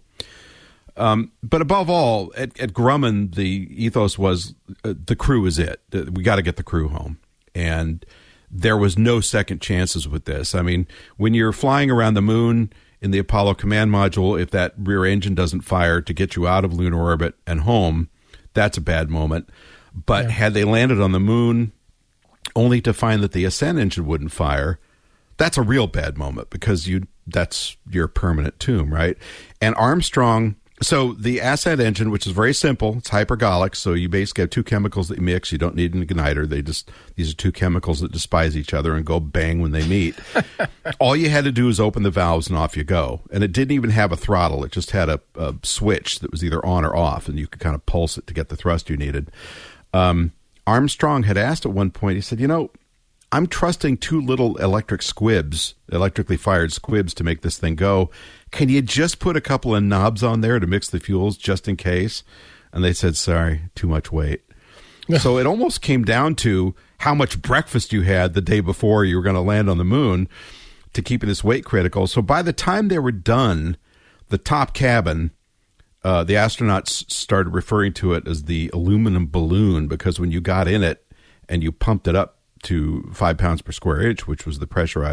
Speaker 1: But above all, at Grumman, the ethos was the crew is it. We got to get the crew home. And there was no second chances with this. I mean, when you're flying around the moon in the Apollo command module, if that rear engine doesn't fire to get you out of lunar orbit and home, that's a bad moment. But had they landed on the moon only to find that the ascent engine wouldn't fire, that's a real bad moment because that's your permanent tomb, right? And Armstrong... So the ascent engine, which is very simple, it's hypergolic. So you basically have two chemicals that you mix. You don't need an igniter. These are two chemicals that despise each other and go bang when they meet. All you had to do is open the valves and off you go. And it didn't even have a throttle. It just had a switch that was either on or off, and you could kind of pulse it to get the thrust you needed. Armstrong had asked at one point, he said, I'm trusting two little electrically fired squibs to make this thing go. Can you just put a couple of knobs on there to mix the fuels just in case? And they said, sorry, too much weight. So it almost came down to how much breakfast you had the day before you were going to land on the moon to keep this weight critical. So by the time they were done, the top cabin, the astronauts started referring to it as the aluminum balloon because when you got in it and you pumped it up to 5 pounds per square inch, which was the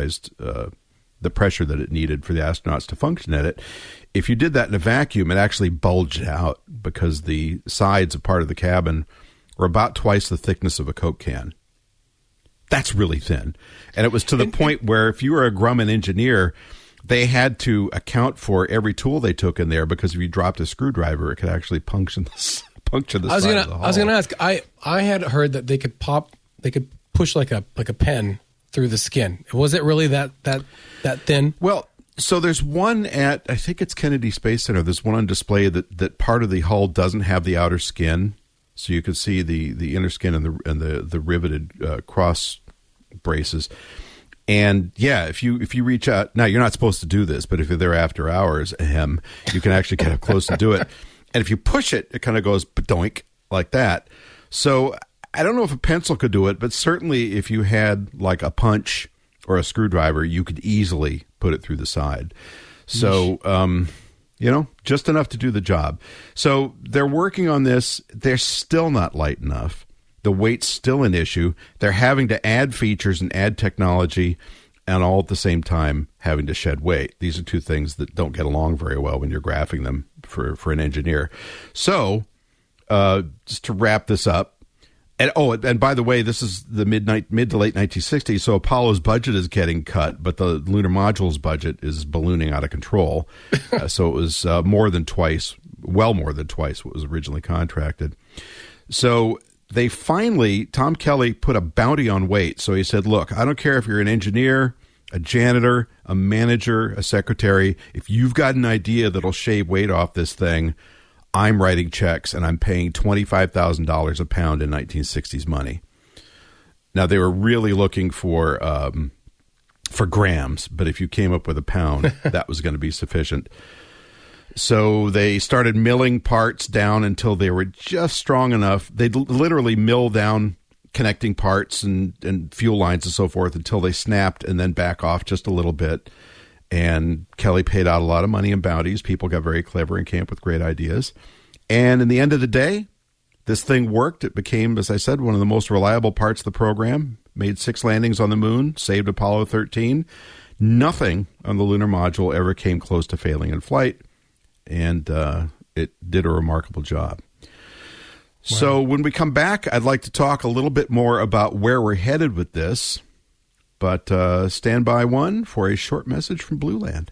Speaker 1: pressure that it needed for the astronauts to function in it. If you did that in a vacuum, it actually bulged out because the sides of part of the cabin were about twice the thickness of a Coke can. That's really thin. And it was to the point where if you were a Grumman engineer, they had to account for every tool they took in there because if you dropped a screwdriver, it could actually puncture the side of the hull.
Speaker 4: I was going to ask, I had heard that they could push like a pen through the skin. Was it really that thin?
Speaker 1: Well, so there's one at, I think it's Kennedy Space Center. There's one on display that part of the hull doesn't have the outer skin, so you can see the inner skin and the riveted cross braces. And yeah, if you reach out, now you're not supposed to do this, but if you're there after hours, you can actually get up close and do it. And if you push it, it kind of goes doink like that. So I don't know if a pencil could do it, but certainly if you had like a punch or a screwdriver, you could easily put it through the side. So, just enough to do the job. So they're working on this. They're still not light enough. The weight's still an issue. They're having to add features and add technology and all at the same time having to shed weight. These are two things that don't get along very well when you're graphing them for an engineer. So just to wrap this up, and by the way, this is the mid to late 1960s, so Apollo's budget is getting cut, but the lunar module's budget is ballooning out of control. So it was well more than twice what was originally contracted. So they finally, Tom Kelly put a bounty on weight. So he said, look, I don't care if you're an engineer, a janitor, a manager, a secretary. If you've got an idea that'll shave weight off this thing, I'm writing checks, and I'm paying $25,000 a pound in 1960s money. Now, they were really looking for grams, but if you came up with a pound, that was going to be sufficient. So they started milling parts down until they were just strong enough. They'd literally mill down connecting parts and fuel lines and so forth until they snapped and then back off just a little bit. And Kelly paid out a lot of money in bounties. People got very clever and came up with great ideas. And in the end of the day, this thing worked. It became, as I said, one of the most reliable parts of the program. Made 6 landings on the moon, saved Apollo 13. Nothing on the lunar module ever came close to failing in flight. And it did a remarkable job. Wow. So when we come back, I'd like to talk a little bit more about where we're headed with this. But stand by one for a short message from Blue Land.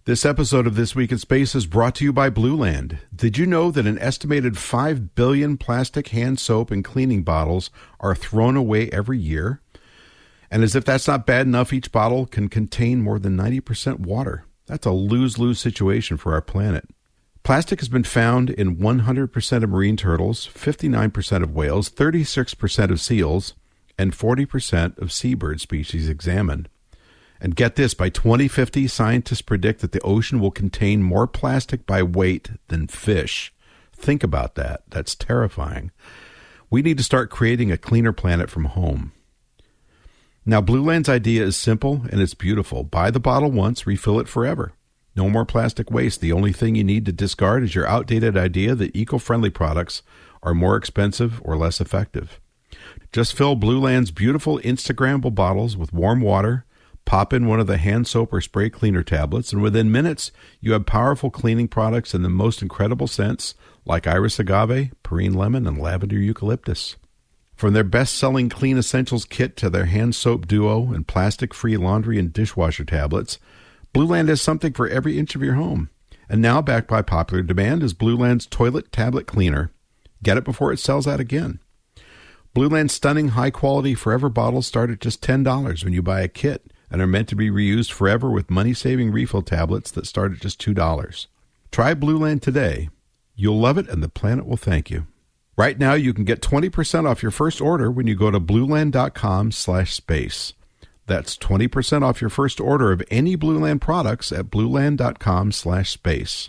Speaker 1: This episode of This Week in Space is brought to you by Blue Land. Did you know that an estimated 5 billion plastic hand soap and cleaning bottles are thrown away every year? And as if that's not bad enough, each bottle can contain more than 90% water. That's a lose-lose situation for our planet. Plastic has been found in 100% of marine turtles, 59% of whales, 36% of seals, and 40% of seabird species examined. And get this, by 2050, scientists predict that the ocean will contain more plastic by weight than fish. Think about that. That's terrifying. We need to start creating a cleaner planet from home. Now, Blue Land's idea is simple and it's beautiful. Buy the bottle once, refill it forever. No more plastic waste. The only thing you need to discard is your outdated idea that eco-friendly products are more expensive or less effective. Just fill Blue Land's beautiful Instagrammable bottles with warm water, pop in one of the hand soap or spray cleaner tablets, and within minutes, you have powerful cleaning products in the most incredible scents like iris agave, perrine lemon, and lavender eucalyptus. From their best-selling Clean Essentials kit to their hand soap duo and plastic-free laundry and dishwasher tablets, Blue Land has something for every inch of your home. And now, backed by popular demand, is Blue Land's toilet tablet cleaner. Get it before it sells out again. Blue Land's stunning high-quality Forever bottles start at just $10 when you buy a kit and are meant to be reused forever with money-saving refill tablets that start at just $2. Try Blue Land today. You'll love it and the planet will thank you. Right now, you can get 20% off your first order when you go to blueland.com/space. That's 20% off your first order of any Blue Land products at blueland.com/space.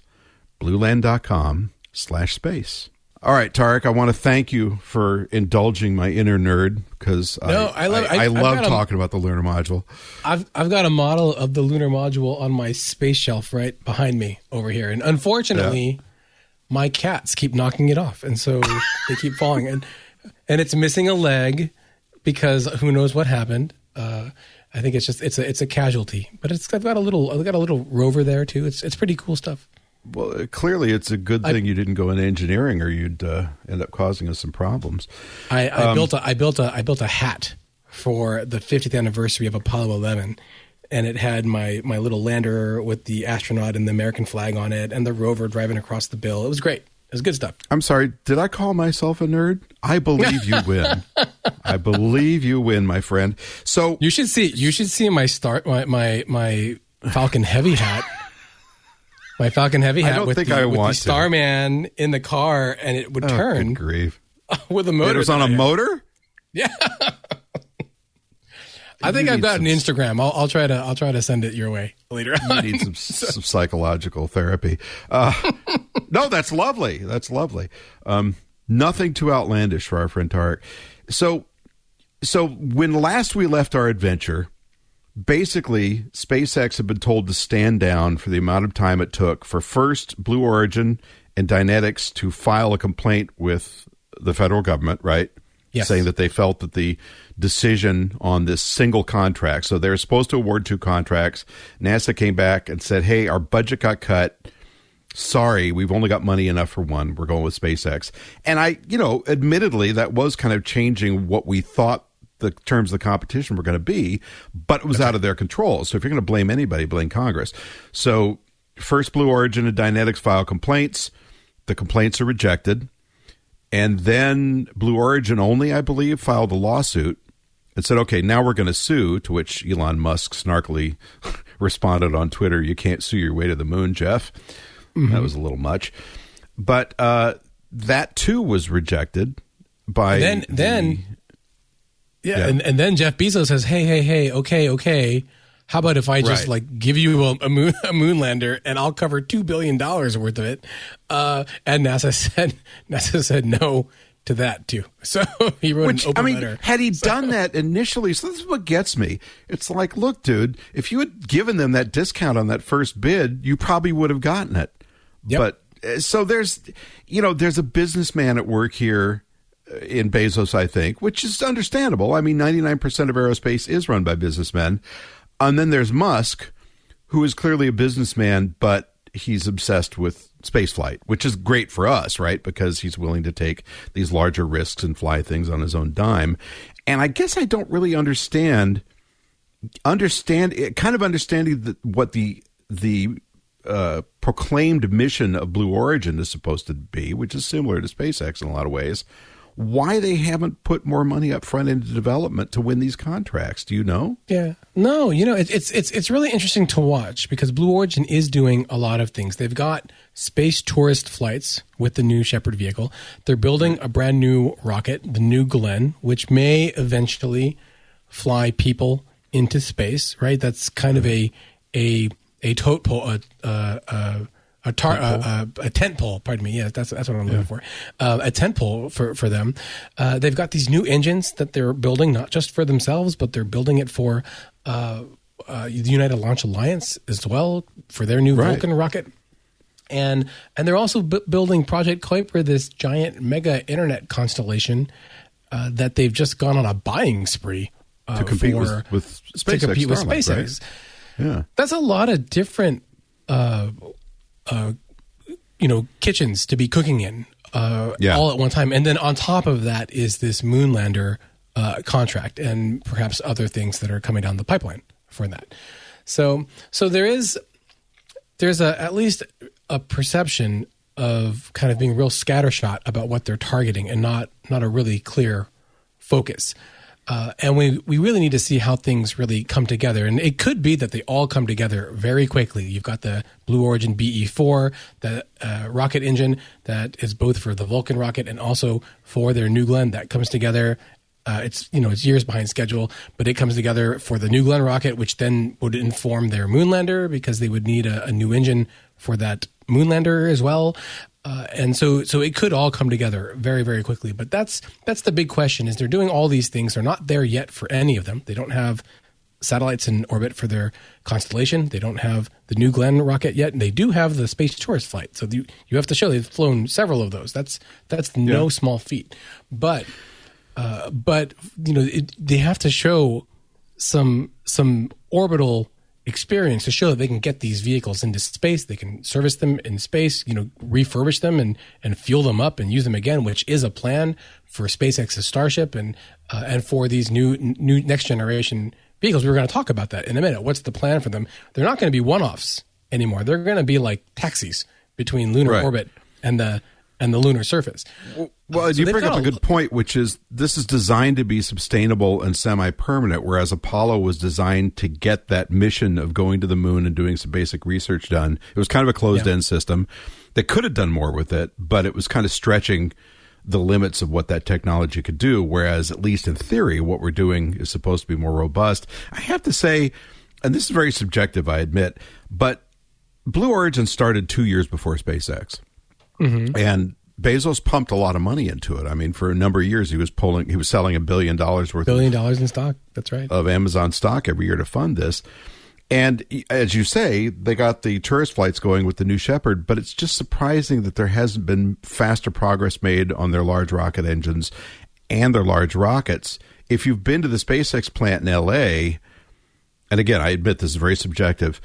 Speaker 1: blueland.com/space. All right, Tarek, I want to thank you for indulging my inner nerd because I love talking about the lunar module.
Speaker 4: I've got a model of the lunar module on my space shelf right behind me over here. And unfortunately, my cats keep knocking it off. And so they keep falling. And it's missing a leg because who knows what happened. I think it's a casualty, but I've got a little rover there too. It's pretty cool stuff.
Speaker 1: Well, clearly it's a good thing you didn't go into engineering, or you'd end up causing us some problems.
Speaker 4: I built a hat for the 50th anniversary of Apollo 11, and it had my little lander with the astronaut and the American flag on it, and the rover driving across the bill. It was great. It was good stuff.
Speaker 1: I'm sorry. Did I call myself a nerd? I believe you win. I believe you win, my friend. So
Speaker 4: you should see my Falcon Heavy hat. My Falcon Heavy hat with the Starman in the car, and it would turn.
Speaker 1: Good grief.
Speaker 4: With a motor.
Speaker 1: It was on a motor?
Speaker 4: Yeah. I think I've got an Instagram. I'll try to send it your way later on.
Speaker 1: You need some psychological therapy. No, that's lovely. That's lovely. Nothing too outlandish for our friend Tarek. So when last we left our adventure, basically SpaceX had been told to stand down for the amount of time it took for first Blue Origin and Dynetics to file a complaint with the federal government, right?
Speaker 4: Yes.
Speaker 1: Saying that they felt that the decision on this single contract, so they're supposed to award 2 contracts. NASA came back and said, hey, our budget got cut. Sorry, we've only got money enough for one. We're going with SpaceX. And admittedly, that was kind of changing what we thought the terms of the competition were going to be, but it was out of their control. So if you're going to blame anybody, blame Congress. So first Blue Origin and Dynetics file complaints. The complaints are rejected. And then Blue Origin only, I believe, filed a lawsuit and said, okay, now we're going to sue, to which Elon Musk snarkily responded on Twitter, you can't sue your way to the moon, Jeff. Mm-hmm. That was a little much. But that, too, was rejected by
Speaker 4: and then Jeff Bezos says, hey, okay. How about if I just give you a moon lander and I'll cover $2 billion worth of it? And NASA said no to that too. So he wrote an open letter.
Speaker 1: Had he done that initially, so this is what gets me. It's like, look, dude, if you had given them that discount on that first bid, you probably would have gotten it. Yep. But so there's a businessman at work here in Bezos, I think, which is understandable. I mean, 99% of aerospace is run by businessmen. And then there's Musk, who is clearly a businessman, but he's obsessed with spaceflight, which is great for us, right? Because he's willing to take these larger risks and fly things on his own dime. And I guess I don't really understand what the proclaimed mission of Blue Origin is supposed to be, which is similar to SpaceX in a lot of ways, why they haven't put more money up front into development to win these contracts. Do you know?
Speaker 4: Yeah. No, it's really interesting to watch because Blue Origin is doing a lot of things. They've got space tourist flights with the new Shepard vehicle. They're building a brand new rocket, the New Glenn, which may eventually fly people into space, right? That's kind of a tote pole, a tent pole, pardon me. Yeah, that's what I'm looking for. A tent pole for them. They've got these new engines that they're building, not just for themselves, but they're building it for the United Launch Alliance as well for their new Vulcan rocket. And they're also building Project Kuiper, this giant mega internet constellation that they've just gone on a buying spree
Speaker 1: to compete with SpaceX.
Speaker 4: To compete with
Speaker 1: Starlink,
Speaker 4: SpaceX.
Speaker 1: Right? Yeah,
Speaker 4: that's a lot of different. Kitchens to be cooking in all at one time. And then on top of that is this Moonlander contract and perhaps other things that are coming down the pipeline for that. So there's at least a perception of kind of being real scattershot about what they're targeting and not a really clear focus. And we really need to see how things really come together. And it could be that they all come together very quickly. You've got the Blue Origin BE-4, the rocket engine that is both for the Vulcan rocket and also for their New Glenn that comes together. It's years behind schedule, but it comes together for the New Glenn rocket, which then would inform their Moonlander because they would need a new engine for that Moonlander as well. And so it could all come together very, very quickly. But that's the big question is they're doing all these things. They're not there yet for any of them. They don't have satellites in orbit for their constellation. They don't have the New Glenn rocket yet. And they do have the space tourist flight. So you have to show they've flown several of those. That's no small feat. But they have to show some orbital experience to show that they can get these vehicles into space. They can service them in space, refurbish them and fuel them up and use them again, which is a plan for SpaceX's Starship and for these new next generation vehicles. We're going to talk about that in a minute. What's the plan for them? They're not going to be one-offs anymore. They're going to be like taxis between lunar orbit and the lunar surface.
Speaker 1: Well, you bring up a good point, which is this is designed to be sustainable and semi-permanent, whereas Apollo was designed to get that mission of going to the moon and doing some basic research done. It was kind of a closed-end system. They could have done more with it, but it was kind of stretching the limits of what that technology could do, whereas at least in theory, what we're doing is supposed to be more robust. I have to say, and this is very subjective, I admit, but Blue Origin started 2 years before SpaceX. Mm-hmm. And Bezos pumped a lot of money into it. I mean, for a number of years, he was selling $1 billion worth
Speaker 4: in stock. That's right.
Speaker 1: Of Amazon stock every year to fund this. And as you say, they got the tourist flights going with the New Shepard, but it's just surprising that there hasn't been faster progress made on their large rocket engines and their large rockets. If you've been to the SpaceX plant in LA, and again, I admit this is very subjective,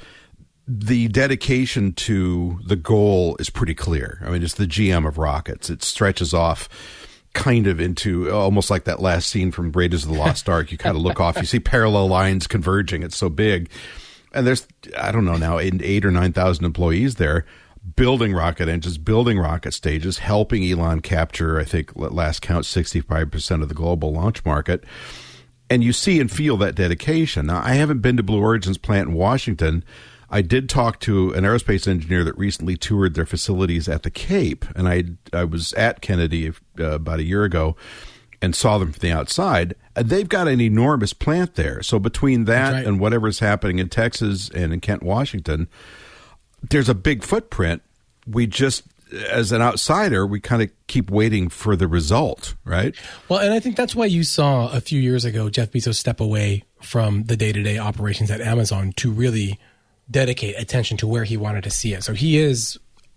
Speaker 1: the dedication to the goal is pretty clear. I mean, it's the GM of rockets. It stretches off kind of into almost like that last scene from Raiders of the Lost Ark. You kind of look off, you see parallel lines converging. It's so big. And there's, I don't know now, 8,000 or 9,000 employees there building rocket engines, building rocket stages, helping Elon capture, I think, last count, 65% of the global launch market. And you see and feel that dedication. Now, I haven't been to Blue Origin's plant in Washington. I did talk to an aerospace engineer that recently toured their facilities at the Cape, and I was at Kennedy about a year ago and saw them from the outside. And they've got an enormous plant there. So between that and whatever's happening in Texas and in Kent, Washington, there's a big footprint. We just, as an outsider, we kind of keep waiting for the result, right?
Speaker 4: Well, and I think that's why you saw a few years ago Jeff Bezos step away from the day-to-day operations at Amazon to really dedicate attention to where he wanted to see it. So he is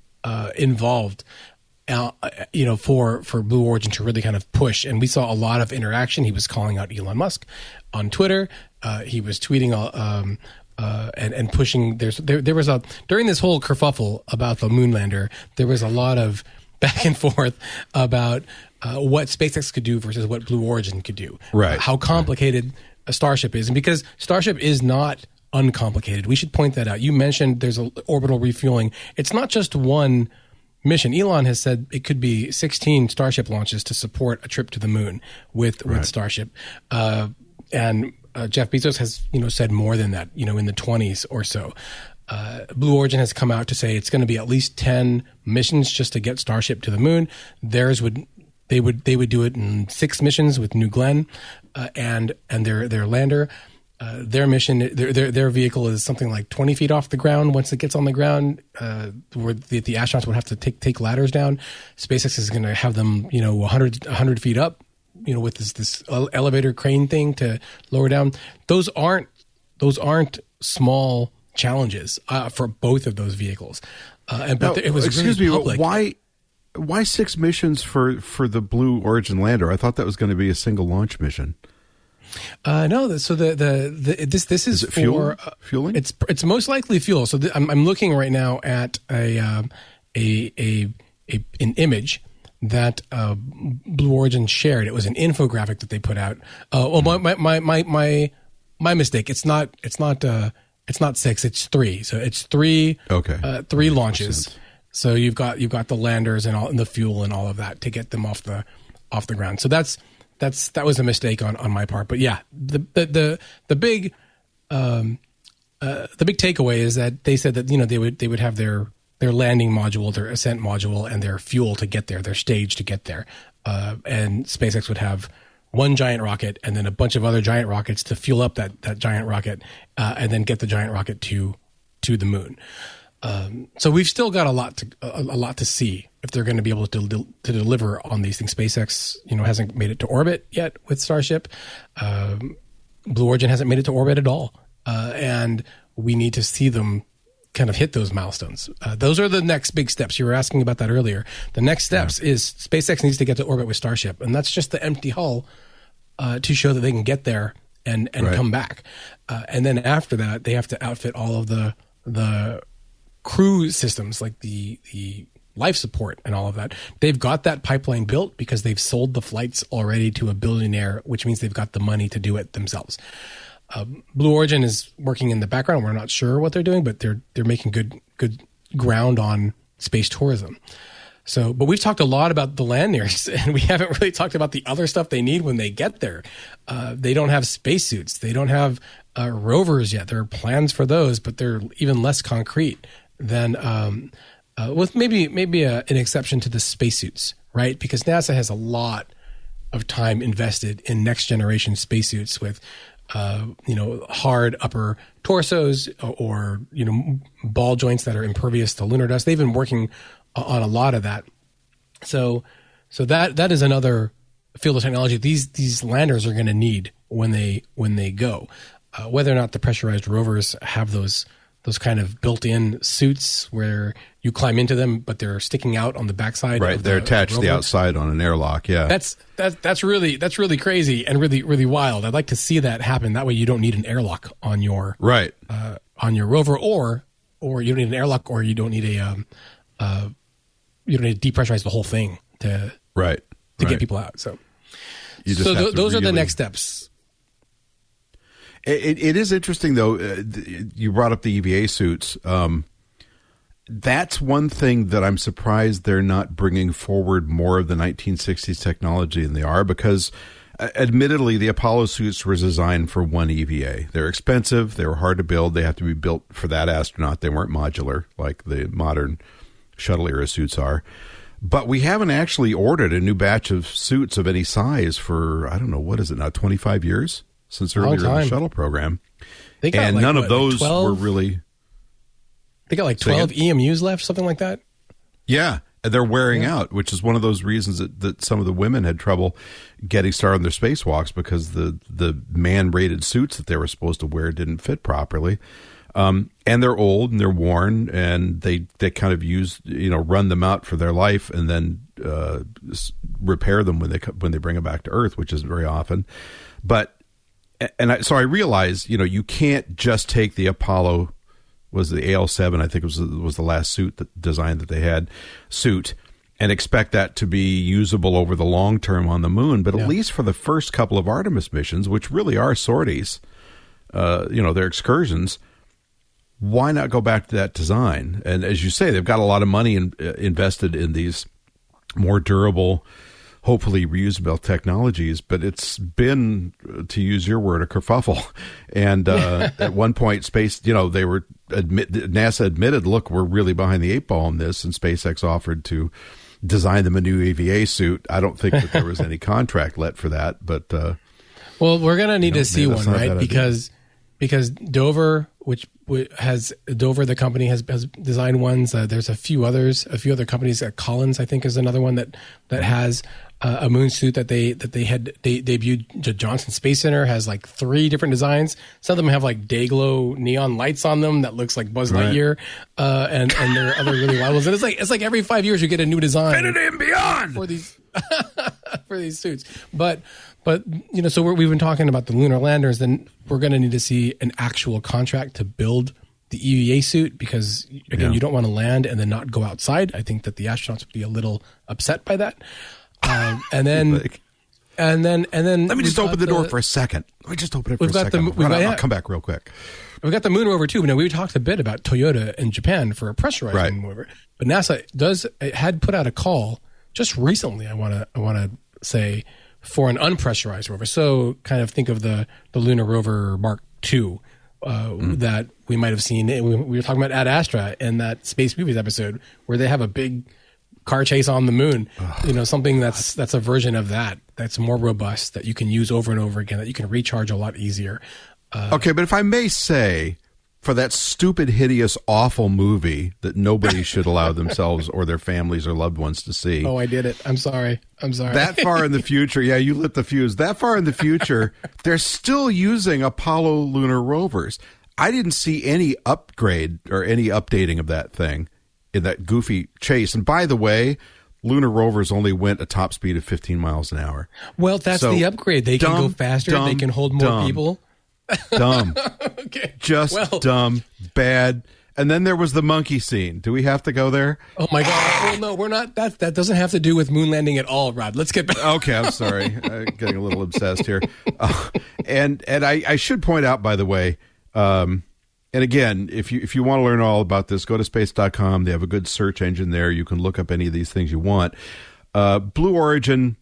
Speaker 4: involved, for Blue Origin to really kind of push. And we saw a lot of interaction. He was calling out Elon Musk on Twitter. He was tweeting and pushing. There was during this whole kerfuffle about the Moonlander, there was a lot of back and forth about what SpaceX could do versus what Blue Origin could do.
Speaker 1: Right.
Speaker 4: How complicated a Starship is, and because Starship is not uncomplicated. We should point that out. You mentioned there's a orbital refueling. It's not just one mission. Elon has said it could be 16 Starship launches to support a trip to the moon with Starship. And Jeff Bezos has, said more than that, in the 20s or so. Blue Origin has come out to say it's going to be at least 10 missions just to get Starship to the moon. They would do it in 6 missions with New Glenn and their lander. Their mission, their vehicle is something like 20 feet off the ground. Once it gets on the ground, where the astronauts would have to take ladders down. SpaceX is going to have them, 100 feet up, with this elevator crane thing to lower down. Those aren't small challenges for both of those vehicles. It was
Speaker 1: excuse
Speaker 4: really
Speaker 1: me,
Speaker 4: public.
Speaker 1: why 6 missions for the Blue Origin lander? I thought that was going to be a single launch mission.
Speaker 4: No. So this is
Speaker 1: it
Speaker 4: for
Speaker 1: fueling.
Speaker 4: It's most likely fuel. So I'm looking right now at an image that Blue Origin shared. It was an infographic that they put out. My mistake. It's not 6. It's 3. So it's 3.
Speaker 1: Okay.
Speaker 4: 3 launches. So you've got the landers and the fuel and all of that to get them off the ground. So that was a mistake on my part. But yeah, the big takeaway is that they said that they would have their landing module, their ascent module, and their fuel to get there, their stage to get there, and SpaceX would have one giant rocket and then a bunch of other giant rockets to fuel up that giant rocket, and then get the giant rocket to the moon. So we've still got a lot to see if they're going to be able to deliver on these things. SpaceX, hasn't made it to orbit yet with Starship. Blue Origin hasn't made it to orbit at all, and we need to see them kind of hit those milestones. Those are the next big steps. You were asking about that earlier. The next steps is SpaceX needs to get to orbit with Starship, and that's just the empty hull to show that they can get there and come back. And then after that, they have to outfit all of the crew systems, like the life support and all of that. They've got that pipeline built because they've sold the flights already to a billionaire, which means they've got the money to do it themselves. Blue Origin is working in the background. We're not sure what they're doing, but they're making good ground on space tourism. So, but we've talked a lot about the landers, and we haven't really talked about the other stuff they need when they get there. They don't have spacesuits. They don't have rovers yet. There are plans for those, but they're even less concrete than with maybe an exception to the spacesuits, right? Because NASA has a lot of time invested in next generation spacesuits with hard upper torsos or ball joints that are impervious to lunar dust. They've been working on a lot of that. So that is another field of technology these landers are going to need when they go. Whether or not the pressurized rovers have those kind of built-in suits where you climb into them, but they're sticking out on the backside.
Speaker 1: Right, they're attached to the outside on an airlock. Yeah,
Speaker 4: that's really crazy and really really wild. I'd like to see that happen. That way, you don't need an airlock on your on your rover, or you don't need an airlock, or you don't need you don't need to depressurize the whole thing to get people out. So those are the next steps.
Speaker 1: It is interesting, though. You brought up the EVA suits. That's one thing that I'm surprised they're not bringing forward more of the 1960s technology than they are, because admittedly, the Apollo suits were designed for one EVA. They're expensive. They were hard to build. They have to be built for that astronaut. They weren't modular like the modern shuttle era suits are. But we haven't actually ordered a new batch of suits of any size for, I don't know, what is it now, 25 years? Since earlier in the shuttle program. And none of those were really...
Speaker 4: They got like 12 EMUs left, something like that?
Speaker 1: Yeah, they're wearing out, which is one of those reasons that some of the women had trouble getting started on their spacewalks, because the man-rated suits that they were supposed to wear didn't fit properly. And they're old and they're worn, and they kind of run them out for their life and then repair them when they bring them back to Earth, which isn't very often. But so I realized, you can't just take the Apollo, was the AL-7, I think was the last design that they had, and expect that to be usable over the long term on the moon. But at least for the first couple of Artemis missions, which really are sorties, their excursions. Why not go back to that design? And as you say, they've got a lot of money invested in these more durable, hopefully reusable technologies, but it's been, to use your word, a kerfuffle. And at one point, NASA admitted, look, we're really behind the 8 ball on this, and SpaceX offered to design them a new EVA suit. I don't think that there was any contract let for that, but
Speaker 4: well, we're gonna need to see one, right? Because Dover, the company has designed ones. There's a few other companies. Collins, I think, is another one that has a moon suit that they debuted. The Johnson Space Center has like 3 different designs. Some of them have like day glow neon lights on them that looks like Buzz Lightyear, and there are other really wild ones. And it's like every 5 years you get a new design.
Speaker 1: Infinity and beyond
Speaker 4: for these for these suits, but so we've been talking about the lunar landers. Then we're going to need to see an actual contract to build the EVA suit, because again, you don't want to land and then not go outside. I think that the astronauts would be a little upset by that. And then
Speaker 1: let me just open the door for a second. Let me just open it for a second. I'll come back real quick.
Speaker 4: We've got the moon rover too. Now, we talked a bit about Toyota in Japan for a pressurized moon rover, but NASA had put out a call just recently. I want to say, for an unpressurized rover. So kind of think of the Lunar Rover Mark II that we might have seen. We were talking about Ad Astra in that Space Movies episode, where they have a big car chase on the moon. Something that's a version of that's more robust, that you can use over and over again, that you can recharge a lot easier.
Speaker 1: Okay, but if I may say, for that stupid, hideous, awful movie that nobody should allow themselves or their families or loved ones to see.
Speaker 4: Oh, I did it. I'm sorry.
Speaker 1: That far in the future, you lit the fuse. That far in the future, they're still using Apollo lunar rovers. I didn't see any upgrade or any updating of that thing in that goofy chase. And by the way, lunar rovers only went a top speed of 15 miles an hour.
Speaker 4: Well, that's the upgrade. They can go faster. They can hold more people.
Speaker 1: Dumb.
Speaker 4: Okay.
Speaker 1: Dumb, bad. And then there was the monkey scene. Do we have to go there?
Speaker 4: Oh my God. Well, no, we're not. That doesn't have to do with moon landing at all, Rod. Let's get back.
Speaker 1: Okay, I'm sorry. I'm getting a little obsessed here. And I should point out, by the way, and again, if you want to learn all about this, go to space.com. They have a good search engine there. You can look up any of these things you want. Blue Origin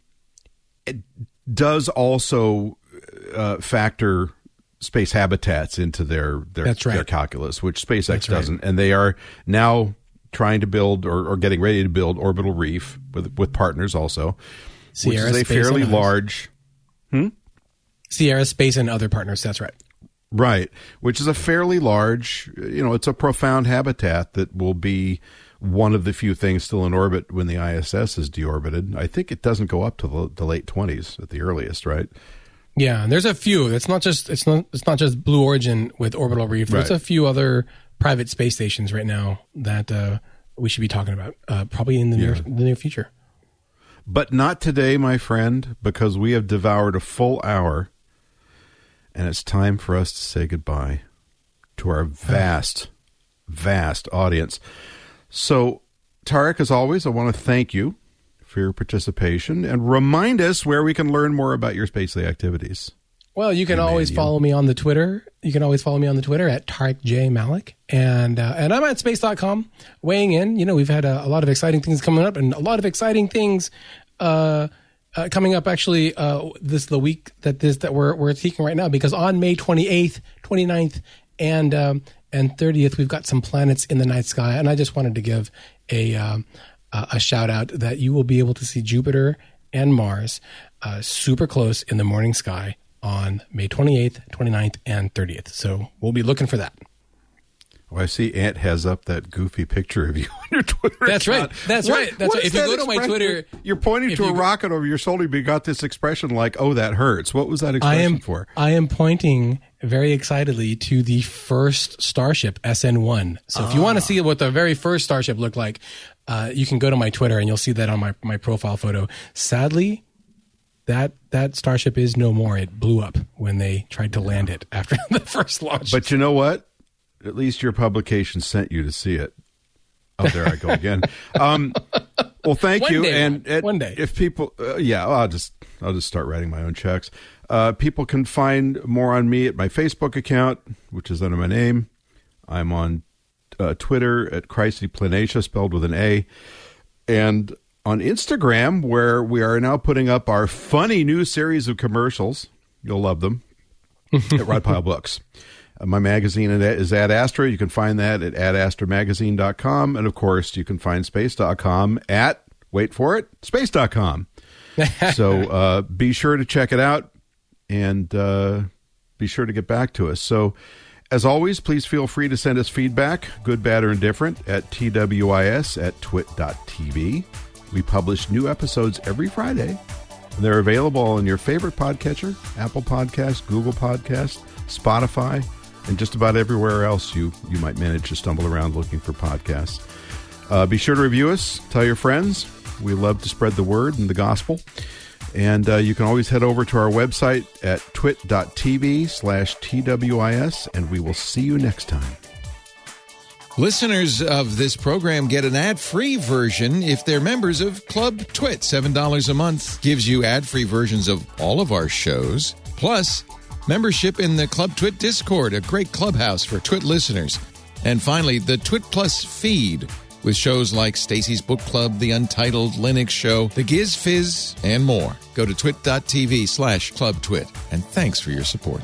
Speaker 1: does also factor space habitats into their calculus, which SpaceX doesn't. And they are now trying to build or getting ready to build Orbital Reef with partners also,
Speaker 4: Sierra
Speaker 1: which is a
Speaker 4: Space
Speaker 1: fairly large...
Speaker 4: Sierra Space and other partners, that's right.
Speaker 1: Right, which is a fairly large, it's a profound habitat that will be one of the few things still in orbit when the ISS is deorbited. I think it doesn't go up to the late 20s at the earliest, right?
Speaker 4: Yeah, and there's a few. It's not just Blue Origin with Orbital Reef. There's a few other private space stations right now that we should be talking about, probably in the near future.
Speaker 1: But not today, my friend, because we have devoured a full hour, and it's time for us to say goodbye to our vast audience. So, Tarek, as always, I want to thank you for your participation and remind us where we can learn more about your spacely activities.
Speaker 4: Well, you can always follow me on the Twitter. You can always follow me on the Twitter at Tarek J. Malik. And I'm at space.com weighing in. We've had a lot of exciting things coming up, and a lot of exciting things coming up actually the week that we're taking right now, because on May 28th, 29th, and 30th, we've got some planets in the night sky. And I just wanted to give a shout out that you will be able to see Jupiter and Mars super close in the morning sky on May 28th, 29th, and 30th. So we'll be looking for that.
Speaker 1: Well, I see Ant has up that goofy picture of you on your Twitter.
Speaker 4: That's right. That's right. If you go to my Twitter,
Speaker 1: you're pointing to a rocket over your shoulder, but you got this expression like, "Oh, that hurts." What was that expression for?
Speaker 4: I am pointing very excitedly to the first Starship, SN1. So if you want to see what the very first Starship looked like, you can go to my Twitter and you'll see that on my profile photo. Sadly, that Starship is no more. It blew up when they tried to land it after the first launch.
Speaker 1: But you know what? At least your publication sent you to see it. Oh, there I go again. Well, thank
Speaker 4: One
Speaker 1: you.
Speaker 4: day,
Speaker 1: And
Speaker 4: one day.
Speaker 1: if people, I'll just start writing my own checks. People can find more on me at my Facebook account, which is under my name. I'm on Twitter at Christy Planatia, spelled with an A, and on Instagram, where we are now putting up our funny new series of commercials. You'll love them. At Rod Pile Books. My magazine is Ad Astra. You can find that at adastromagazine.com. And, of course, you can find space.com at, wait for it, space.com. So be sure to check it out and be sure to get back to us. So, as always, please feel free to send us feedback, good, bad, or indifferent, at twis@twit.tv. We publish new episodes every Friday. And they're available on your favorite podcatcher, Apple Podcasts, Google Podcasts, Spotify, and just about everywhere else you might manage to stumble around looking for podcasts. Be sure to review us. Tell your friends. We love to spread the word and the gospel. And you can always head over to our website at twit.tv/TWIS, and we will see you next time.
Speaker 5: Listeners of this program get an ad-free version if they're members of Club Twit. $7 a month gives you ad-free versions of all of our shows, plus membership in the Club Twit Discord, a great clubhouse for Twit listeners. And finally, the Twit Plus feed with shows like Stacy's Book Club, The Untitled Linux Show, The Giz Fizz, and more. Go to twit.tv/clubtwit. And thanks for your support.